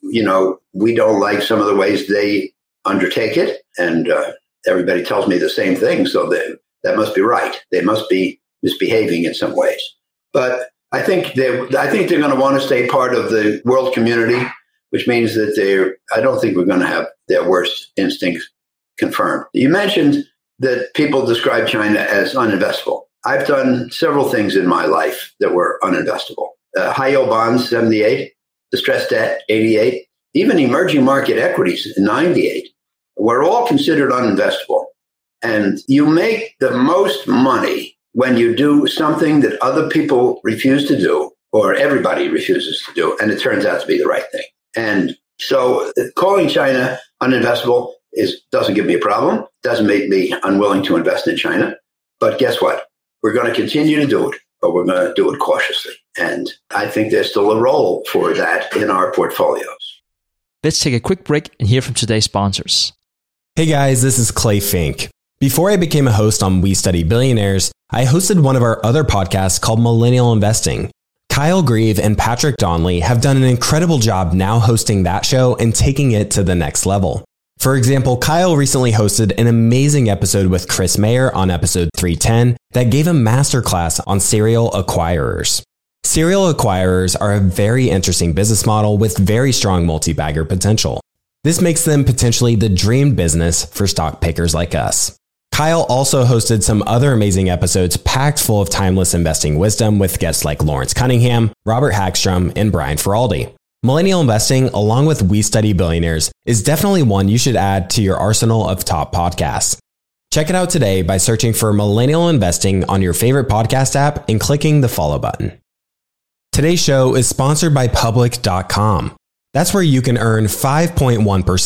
we don't like some of the ways they undertake it. And everybody tells me the same thing. So that must be right. They must be misbehaving in some ways. But I think they're going to want to stay part of the world community, which means that I don't think we're going to have their worst instincts confirmed. You mentioned that people describe China as uninvestable. I've done several things in my life that were uninvestable. High yield bonds, 78, distressed debt, 88, even emerging market equities, 98, were all considered uninvestable. And you make the most money when you do something that other people refuse to do, or everybody refuses to do, and it turns out to be the right thing. And so calling China uninvestable doesn't give me a problem, doesn't make me unwilling to invest in China. But guess what? We're going to continue to do it, but we're going to do it cautiously. And I think there's still a role for that in our portfolios. Let's take a quick break and hear from today's sponsors. Hey guys, this is Clay Fink. Before I became a host on We Study Billionaires, I hosted one of our other podcasts called Millennial Investing. Kyle Grieve and Patrick Donnelly have done an incredible job now hosting that show and taking it to the next level. For example, Kyle recently hosted an amazing episode with Chris Mayer on episode 310 that gave a masterclass on serial acquirers. Serial acquirers are a very interesting business model with very strong multi-bagger potential. This makes them potentially the dream business for stock pickers like us. Kyle also hosted some other amazing episodes packed full of timeless investing wisdom with guests like Lawrence Cunningham, Robert Hagstrom, and Brian Feraldi. Millennial Investing, along with We Study Billionaires, is definitely one you should add to your arsenal of top podcasts. Check it out today by searching for Millennial Investing on your favorite podcast app and clicking the follow button. Today's show is sponsored by Public.com. That's where you can earn 5.1%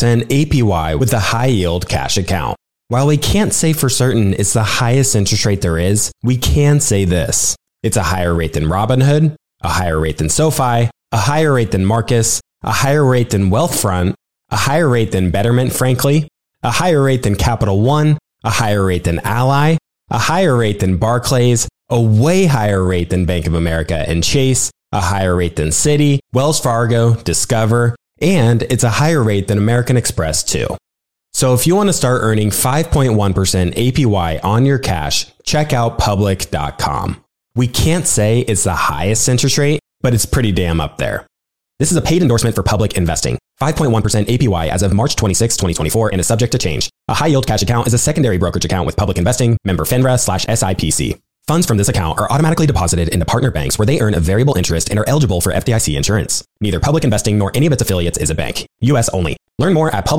APY with a high-yield cash account. While we can't say for certain it's the highest interest rate there is, we can say this. It's a higher rate than Robinhood, a higher rate than SoFi, a higher rate than Marcus, a higher rate than Wealthfront, a higher rate than Betterment, frankly, a higher rate than Capital One, a higher rate than Ally, a higher rate than Barclays, a way higher rate than Bank of America and Chase, a higher rate than Citi, Wells Fargo, Discover, and it's a higher rate than American Express too. So if you want to start earning 5.1% APY on your cash, check out Public.com. We can't say it's the highest interest rate, but it's pretty damn up there. This is a paid endorsement for Public Investing. 5.1% APY as of March 26, 2024 and is subject to change. A high-yield cash account is a secondary brokerage account with Public Investing, member FINRA/SIPC. Funds from this account are automatically deposited into partner banks where they earn a variable interest and are eligible for FDIC insurance. Neither Public Investing nor any of its affiliates is a bank. U.S. only. Learn more at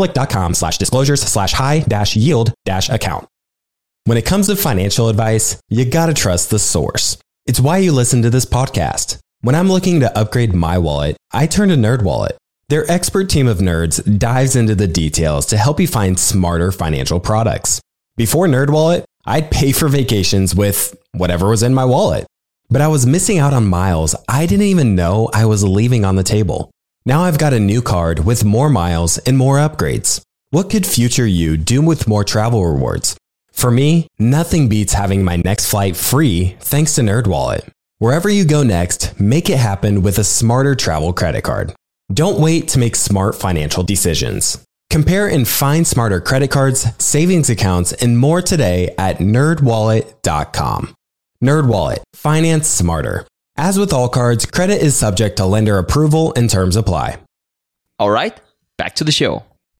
public.com/disclosures/high-yield-account. When it comes to financial advice, you gotta trust the source. It's why you listen to this podcast. When I'm looking to upgrade my wallet, I turn to NerdWallet. Their expert team of nerds dives into the details to help you find smarter financial products. Before NerdWallet, I'd pay for vacations with whatever was in my wallet. But I was missing out on miles I didn't even know I was leaving on the table. Now I've got a new card with more miles and more upgrades. What could future you do with more travel rewards? For me, nothing beats having my next flight free thanks to NerdWallet. Wherever you go next, make it happen with a smarter travel credit card. Don't wait to make smart financial decisions. Compare and find smarter credit cards, savings accounts, and more today at nerdwallet.com. NerdWallet. Finance smarter. As with all cards, credit is subject to lender approval and terms apply. All right, back to the show.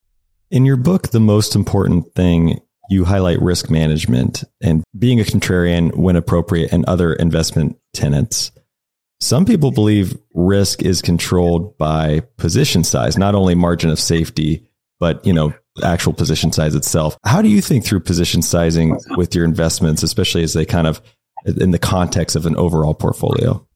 In your book, The Most Important Thing, you highlight risk management and being a contrarian when appropriate and other investment tenets. Some people believe risk is controlled by position size, not only margin of safety, but, actual position size itself. How do you think through position sizing with your investments, especially as they kind of in the context of an overall portfolio?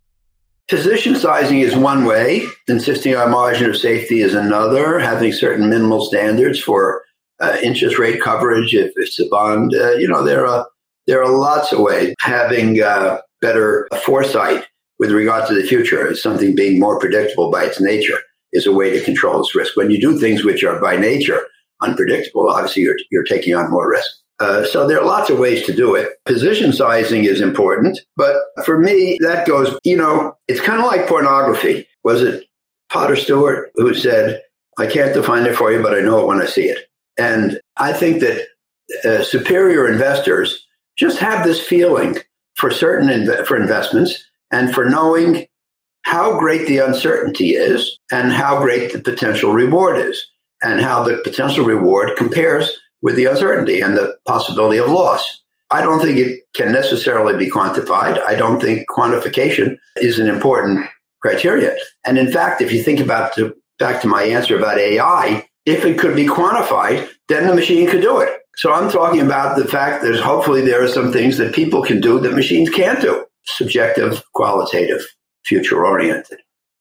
Position sizing is one way. Insisting on margin of safety is another. Having certain minimal standards for interest rate coverage, if it's a bond, there are lots of ways. Having better foresight with regard to the future is something being more predictable by its nature is a way to control this risk. When you do things which are by nature unpredictable, obviously you're taking on more risk. So there are lots of ways to do it. Position sizing is important, but for me, that goes, it's kind of like pornography. Was it Potter Stewart who said, "I can't define it for you, but I know it when I see it"? And I think that superior investors just have this feeling for for investments and for knowing how great the uncertainty is and how great the potential reward is and how the potential reward compares with the uncertainty and the possibility of loss. I don't think it can necessarily be quantified. I don't think quantification is an important criteria. And in fact, if you think back to my answer about AI, if it could be quantified, then the machine could do it. So I'm talking about the fact that hopefully there are some things that people can do that machines can't do. Subjective, qualitative, future-oriented.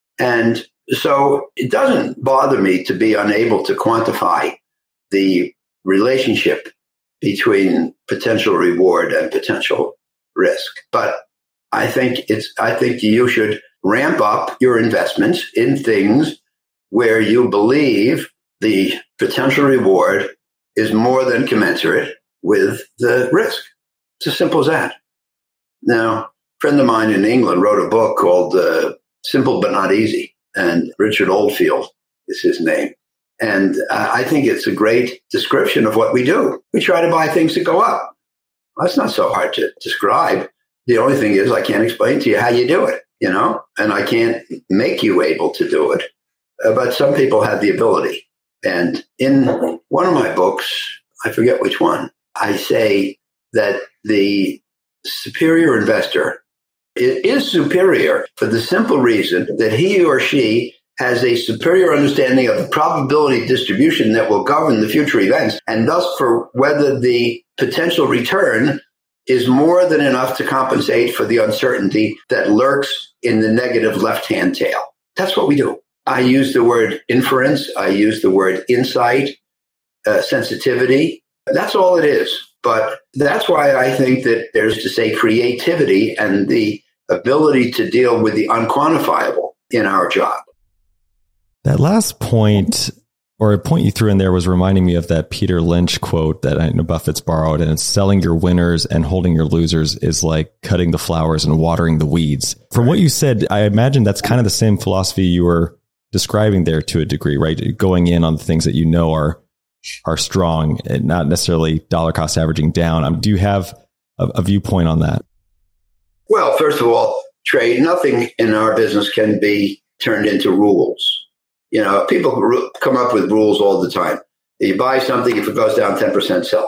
And so it doesn't bother me to be unable to quantify the relationship between potential reward and potential risk. But I think you should ramp up your investments in things where you believe the potential reward is more than commensurate with the risk. It's as simple as that. Now, a friend of mine in England wrote a book called Simple But Not Easy, and Richard Oldfield is his name. And I think it's a great description of what we do. We try to buy things that go up. Well, that's not so hard to describe. The only thing is I can't explain to you how you do it, and I can't make you able to do it. But some people have the ability. And in one of my books, I forget which one, I say that the superior investor is superior for the simple reason that he or she has a superior understanding of the probability distribution that will govern the future events, and thus for whether the potential return is more than enough to compensate for the uncertainty that lurks in the negative left-hand tail. That's what we do. I use the word inference. I use the word insight, sensitivity. That's all it is. But that's why I think that there's, to say, creativity and the ability to deal with the unquantifiable in our job. That last point, or a point you threw in there, was reminding me of that Peter Lynch quote that I know Buffett's borrowed, and it's selling your winners and holding your losers is like cutting the flowers and watering the weeds. From what you said, I imagine that's kind of the same philosophy you were describing there to a degree, right? Going in on the things that you know are strong and not necessarily dollar cost averaging down. Do you have a viewpoint on that? Well, first of all, Trey, nothing in our business can be turned into rules. People come up with rules all the time. You buy something, if it goes down 10%, sell it.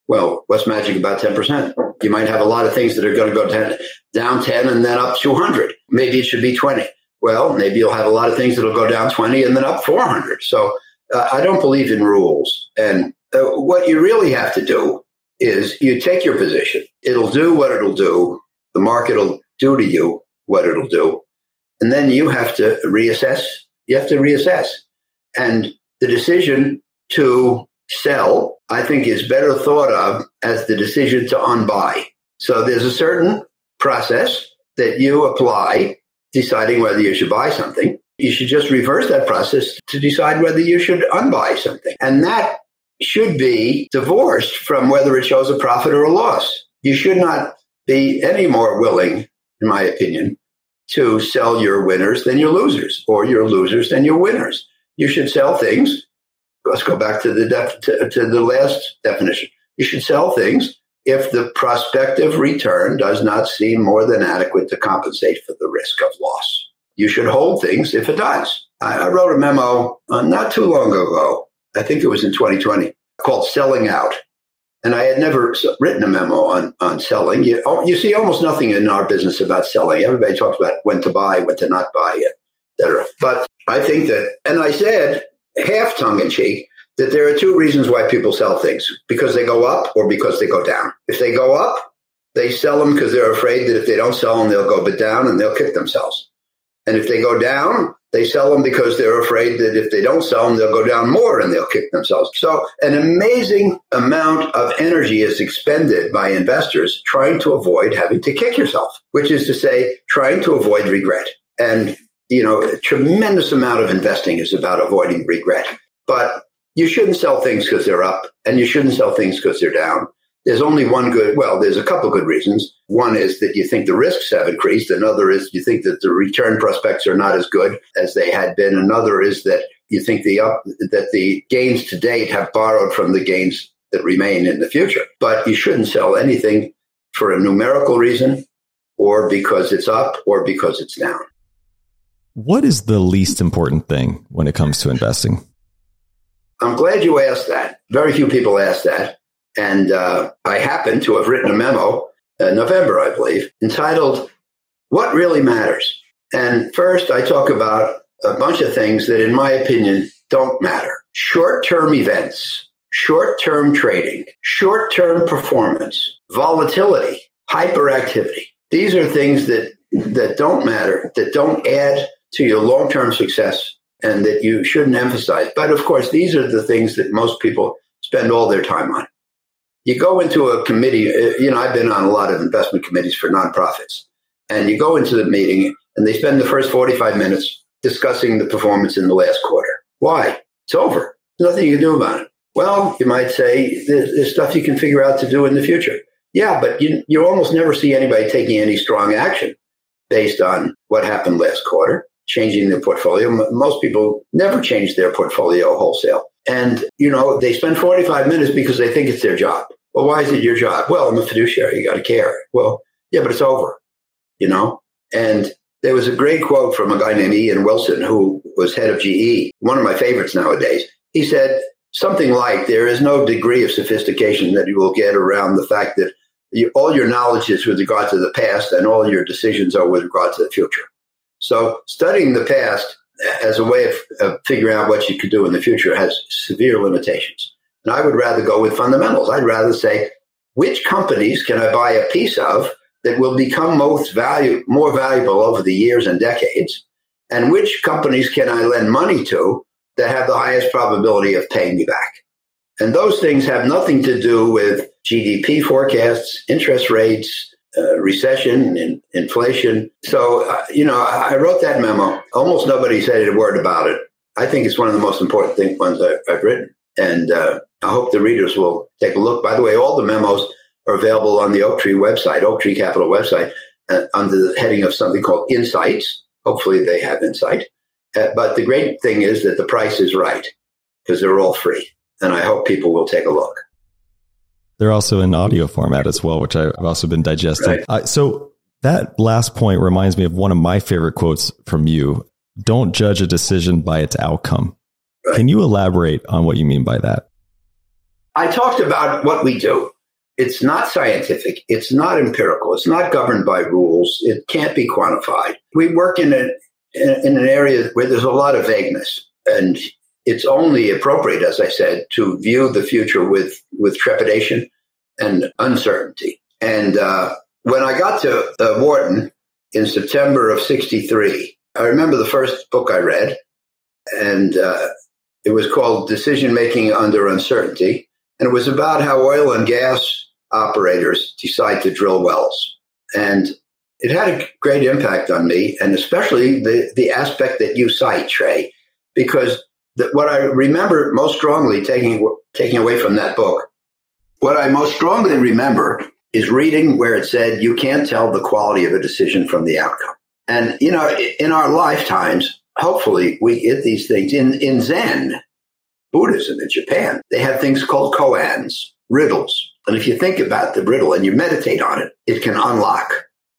Well, what's magic about 10%? You might have a lot of things that are going to go down 10 and then up 200. Maybe it should be 20. Well, maybe you'll have a lot of things that'll go down 20 and then up 400. So I don't believe in rules. And what you really have to do is you take your position. It'll do what it'll do. The market will do to you what it'll do. And then you have to reassess. You have to reassess. And the decision to sell, I think, is better thought of as the decision to unbuy. So there's a certain process that you apply deciding whether you should buy something. You should just reverse that process to decide whether you should unbuy something. And that should be divorced from whether it shows a profit or a loss. You should not be any more willing, in my opinion, to sell your winners than your losers, or your losers than your winners. You should sell things. Let's go back to the last definition. You should sell things if the prospective return does not seem more than adequate to compensate for the risk of loss. You should hold things if it does. I wrote a memo not too long ago, I think it was in 2020, called Selling Out. And I had never written a memo on selling. You see almost nothing in our business about selling. Everybody talks about when to buy, when to not buy, et cetera. But I think that, and I said, half tongue-in-cheek, that there are two reasons why people sell things, because they go up or because they go down. If they go up, they sell them because they're afraid that if they don't sell them, they'll go down and they'll kick themselves. And if they go down, they sell them because they're afraid that if they don't sell them, they'll go down more and they'll kick themselves. So an amazing amount of energy is expended by investors trying to avoid having to kick yourself, which is to say, trying to avoid regret. And a tremendous amount of investing is about avoiding regret. But you shouldn't sell things because they're up, and you shouldn't sell things because they're down. There's only there's a couple good reasons. One is that you think the risks have increased. Another is you think that the return prospects are not as good as they had been. Another is that you think that the gains to date have borrowed from the gains that remain in the future. But you shouldn't sell anything for a numerical reason, or because it's up, or because it's down. What is the least important thing when it comes to investing? I'm glad you asked that. Very few people ask that. And I happen to have written a memo in November, I believe, entitled, What Really Matters? And first, I talk about a bunch of things that, in my opinion, don't matter. Short-term events, short-term trading, short-term performance, volatility, hyperactivity. These are things that don't matter, that don't add to your long-term success, and that you shouldn't emphasize. But of course, these are the things that most people spend all their time on. You go into a committee, I've been on a lot of investment committees for nonprofits, and you go into the meeting and they spend the first 45 minutes discussing the performance in the last quarter. Why? It's over. There's nothing you can do about it. Well, you might say there's stuff you can figure out to do in the future. Yeah, but you almost never see anybody taking any strong action based on what happened last quarter, changing their portfolio. Most people never change their portfolio wholesale. And, they spend 45 minutes because they think it's their job. Well, why is it your job? Well, I'm a fiduciary. You got to care. Well, yeah, but it's over, And there was a great quote from a guy named Ian Wilson, who was head of GE, one of my favorites nowadays. He said something like, there is no degree of sophistication that you will get around the fact that all your knowledge is with regard to the past and all your decisions are with regard to the future. So studying the past as a way of figuring out what you could do in the future has severe limitations. And I would rather go with fundamentals. I'd rather say, which companies can I buy a piece of that will become more valuable over the years and decades? And which companies can I lend money to that have the highest probability of paying me back? And those things have nothing to do with GDP forecasts, interest rates, recession and inflation. So, I wrote that memo. Almost nobody said a word about it. I think it's one of the most important ones I've written. And I hope the readers will take a look. By the way, all the memos are available on the Oaktree website, Oaktree Capital website, under the heading of something called Insights. Hopefully they have insight. But the great thing is that the price is right because they're all free. And I hope people will take a look. They're also in audio format as well, which I've also been digesting. Right. So that last point reminds me of one of my favorite quotes from you. Don't judge a decision by its outcome. Right. Can you elaborate on what you mean by that? I talked about what we do. It's not scientific. It's not empirical. It's not governed by rules. It can't be quantified. We work in an area where there's a lot of vagueness, and it's only appropriate, as I said, to view the future with trepidation and uncertainty. And when I got to Wharton in September of 1963, I remember the first book I read, and it was called Decision Making Under Uncertainty. And it was about how oil and gas operators decide to drill wells. And it had a great impact on me, and especially the aspect that you cite, Trey, because what I remember most strongly taking away from that book, what I most strongly remember is reading where it said, you can't tell the quality of a decision from the outcome. And, you know, in our lifetimes, hopefully we get these things. In Zen Buddhism in Japan, they have things called koans, riddles. And if you think about the riddle and you meditate on it, it can unlock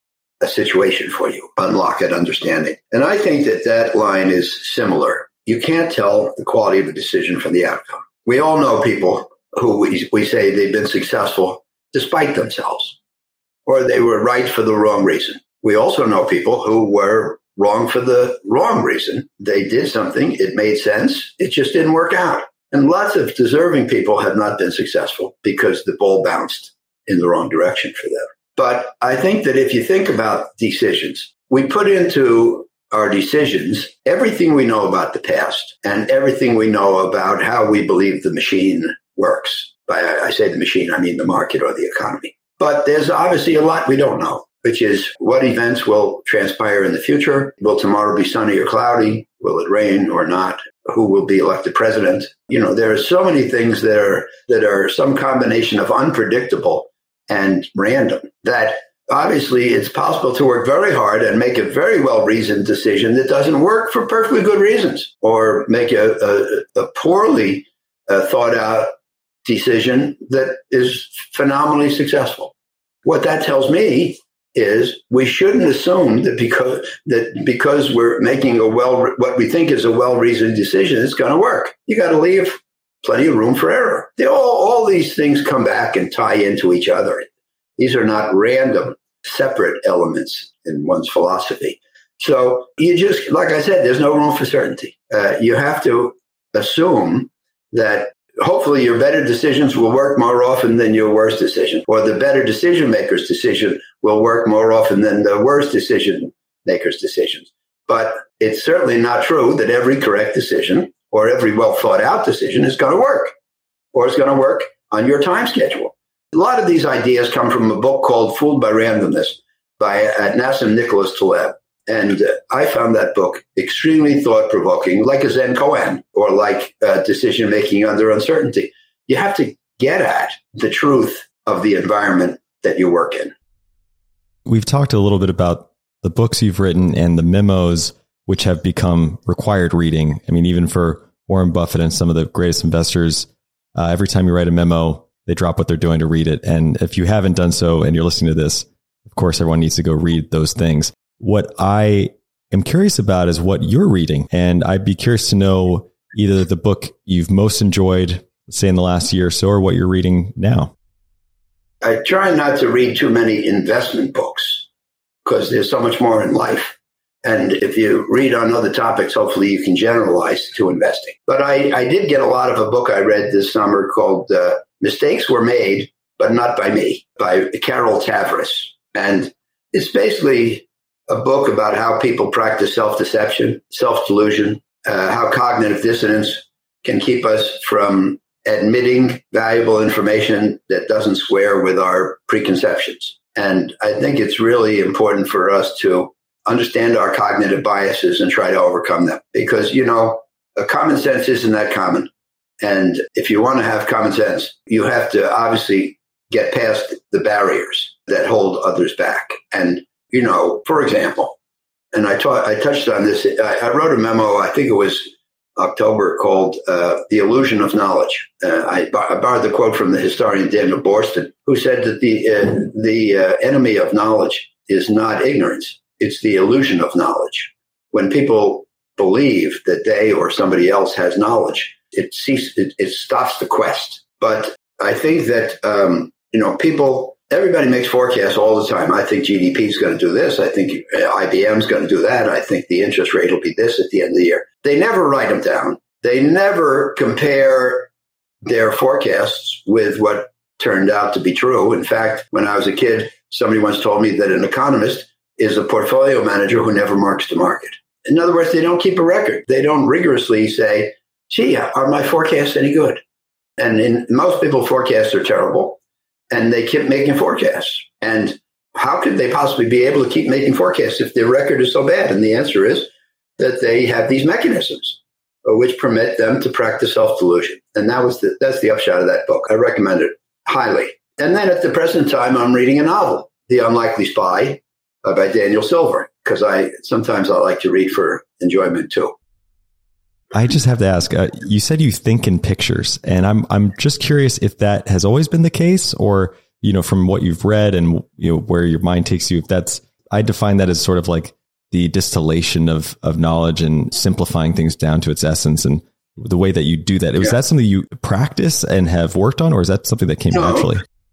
a situation for you, unlock an understanding. And I think that line is similar. You can't tell the quality of a decision from the outcome. We all know people who we say they've been successful despite themselves, or they were right for the wrong reason. We also know people who were wrong for the wrong reason. They did something, it made sense, it just didn't work out. And lots of deserving people have not been successful because the ball bounced in the wrong direction for them. But I think that if you think about decisions, we put into our decisions everything we know about the past and everything we know about how we believe the machine works. By I say the machine, I mean the market or the economy. But there's obviously a lot we don't know, which is what events will transpire in the future. Will tomorrow be sunny or cloudy? Will it rain or not? Who will be elected president? You know, there are so many things that are some combination of unpredictable and random that obviously it's possible to work very hard and make a very well-reasoned decision that doesn't work for perfectly good reasons, or make a poorly thought out decision that is phenomenally successful. What that tells me is we shouldn't assume that because we're making what we think is a well-reasoned decision, it's going to work. You got to leave plenty of room for error. All these things come back and tie into each other. These are not random, separate elements in one's philosophy. So you just, like I said, there's no room for certainty. You have to assume that hopefully your better decisions will work more often than your worst decision, or the better decision maker's decision will work more often than the worst decision maker's decisions. But it's certainly not true that every correct decision or every well thought out decision is going to work, or is going to work on your time schedule. A lot of these ideas come from a book called Fooled by Randomness by Nassim Nicholas Taleb. And I found that book extremely thought-provoking, like a Zen koan, or like decision-making under uncertainty. You have to get at the truth of the environment that you work in. We've talked a little bit about the books you've written and the memos, which have become required reading. I mean, even for Warren Buffett and some of the greatest investors, every time you write a memo, they drop what they're doing to read it. And if you haven't done so and you're listening to this, of course, everyone needs to go read those things. What I am curious about is what you're reading. And I'd be curious to know either the book you've most enjoyed, say in the last year or so, or what you're reading now. I try not to read too many investment books because there's so much more in life. And if you read on other topics, hopefully you can generalize to investing. But I did get a lot of a book I read this summer called Mistakes Were Made, But Not by Me, by Carol Tavris. And it's basically a book about how people practice self-deception, self-delusion, how cognitive dissonance can keep us from admitting valuable information that doesn't square with our preconceptions. And I think it's really important for us to understand our cognitive biases and try to overcome them. Because, you know, common sense isn't that common. And if you want to have common sense, you have to obviously get past the barriers that hold others back. And you know, for example, and I touched on this, I wrote a memo, I think it was October, called The Illusion of Knowledge. I borrowed the quote from the historian Daniel Boorstin, who said that the enemy of knowledge is not ignorance, it's the illusion of knowledge. When people believe that they or somebody else has knowledge, it stops the quest. But I think that everybody makes forecasts all the time. I think GDP is going to do this. I think IBM is going to do that. I think the interest rate will be this at the end of the year. They never write them down. They never compare their forecasts with what turned out to be true. In fact, when I was a kid, somebody once told me that an economist is a portfolio manager who never marks to market. In other words, they don't keep a record. They don't rigorously say, gee, are my forecasts any good? And most people's forecasts are terrible, and they keep making forecasts. And how could they possibly be able to keep making forecasts if their record is so bad? And the answer is that they have these mechanisms which permit them to practice self-delusion. And that's the upshot of that book. I recommend it highly. And then at the present time, I'm reading a novel, The Unlikely Spy by Daniel Silver, because sometimes I like to read for enjoyment too. I just have to ask, you said you think in pictures, and I'm just curious if that has always been the case, or, from what you've read and, where your mind takes you, I define that as sort of like the distillation of knowledge and simplifying things down to its essence, and the way that you do that. Was that something you practice and have worked on, or is that something that came naturally?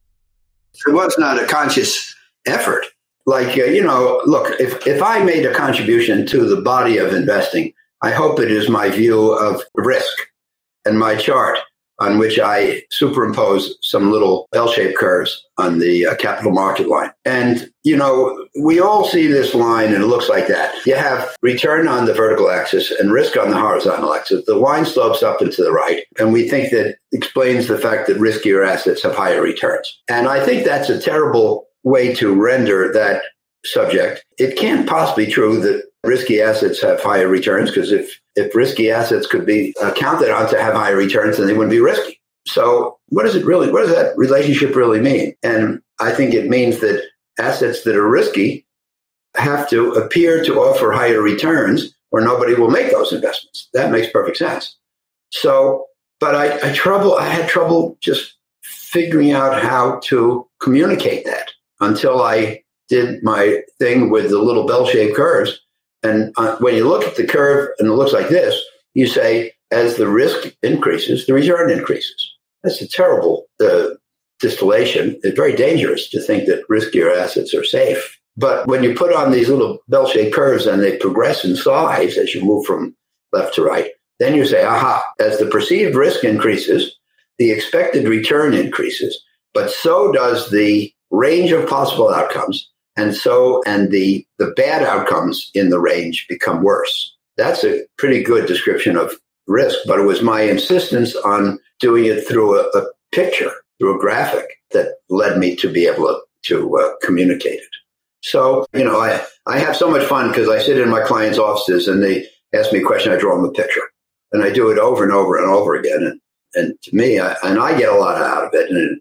It was not a conscious effort. Like, look, if I made a contribution to the body of investing, I hope it is my view of risk and my chart on which I superimpose some little bell-shaped curves on the capital market line. And, we all see this line and it looks like that. You have return on the vertical axis and risk on the horizontal axis. The line slopes up and to the right. And we think that explains the fact that riskier assets have higher returns. And I think that's a terrible way to render that subject. It can't possibly be true that risky assets have higher returns, because if risky assets could be counted on to have higher returns, then they wouldn't be risky. So what does that relationship really mean? And I think it means that assets that are risky have to appear to offer higher returns, or nobody will make those investments. That makes perfect sense. So, but I had trouble just figuring out how to communicate that until I did my thing with the little bell-shaped curves. And when you look at the curve and it looks like this, you say, as the risk increases, the return increases. That's a terrible distillation. It's very dangerous to think that riskier assets are safe. But when you put on these little bell-shaped curves and they progress in size as you move from left to right, then you say, aha, as the perceived risk increases, the expected return increases, but so does the range of possible outcomes. And the bad outcomes in the range become worse. That's a pretty good description of risk, but it was my insistence on doing it through a picture, through a graphic, that led me to be able to communicate it. So, I have so much fun because I sit in my clients' offices and they ask me a question, I draw them a picture. And I do it over and over and over again. And to me, I get a lot out of it. And,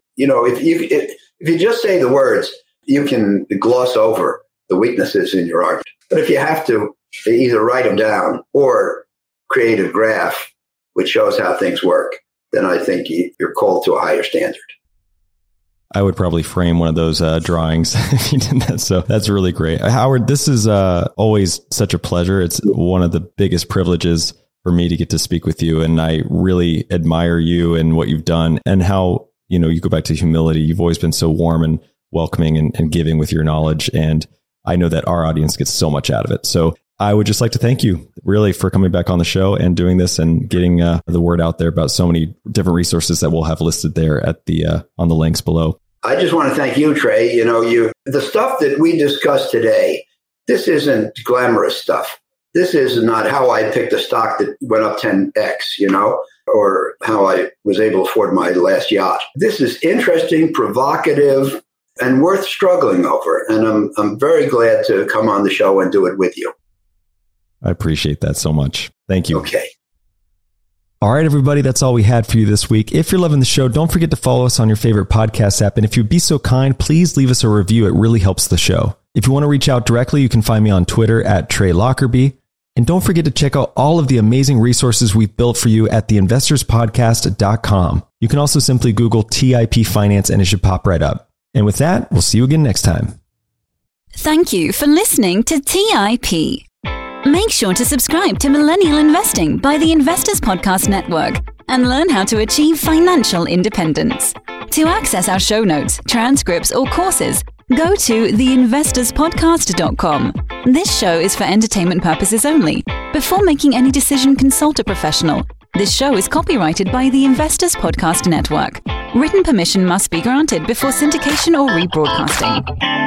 if you just say the words, you can gloss over the weaknesses in your argument. But if you have to either write them down or create a graph which shows how things work, then I think you're called to a higher standard. I would probably frame one of those drawings if you did that. So that's really great. Howard, this is always such a pleasure. It's one of the biggest privileges for me to get to speak with you. And I really admire you and what you've done, and how, you go back to humility. You've always been so warm and welcoming and giving with your knowledge. And I know that our audience gets so much out of it. So I would just like to thank you really for coming back on the show and doing this and getting the word out there about so many different resources that we'll have listed there at on the links below. I just want to thank you, Trey. The stuff that we discussed today, this isn't glamorous stuff. This is not how I picked a stock that went up 10x, or how I was able to afford my last yacht. This is interesting, provocative, and worth struggling over. And I'm very glad to come on the show and do it with you. I appreciate that so much. Thank you. Okay. All right, everybody, that's all we had for you this week. If you're loving the show, don't forget to follow us on your favorite podcast app. And if you'd be so kind, please leave us a review. It really helps the show. If you want to reach out directly, you can find me on Twitter at Trey Lockerbie. And don't forget to check out all of the amazing resources we've built for you at theinvestorspodcast.com. You can also simply Google TIP Finance and it should pop right up. And with that, we'll see you again next time. Thank you for listening to TIP. Make sure to subscribe to Millennial Investing by the Investors Podcast Network and learn how to achieve financial independence. To access our show notes, transcripts, or courses, go to theinvestorspodcast.com. This show is for entertainment purposes only. Before making any decision, consult a professional. This show is copyrighted by the Investors Podcast Network. Written permission must be granted before syndication or rebroadcasting.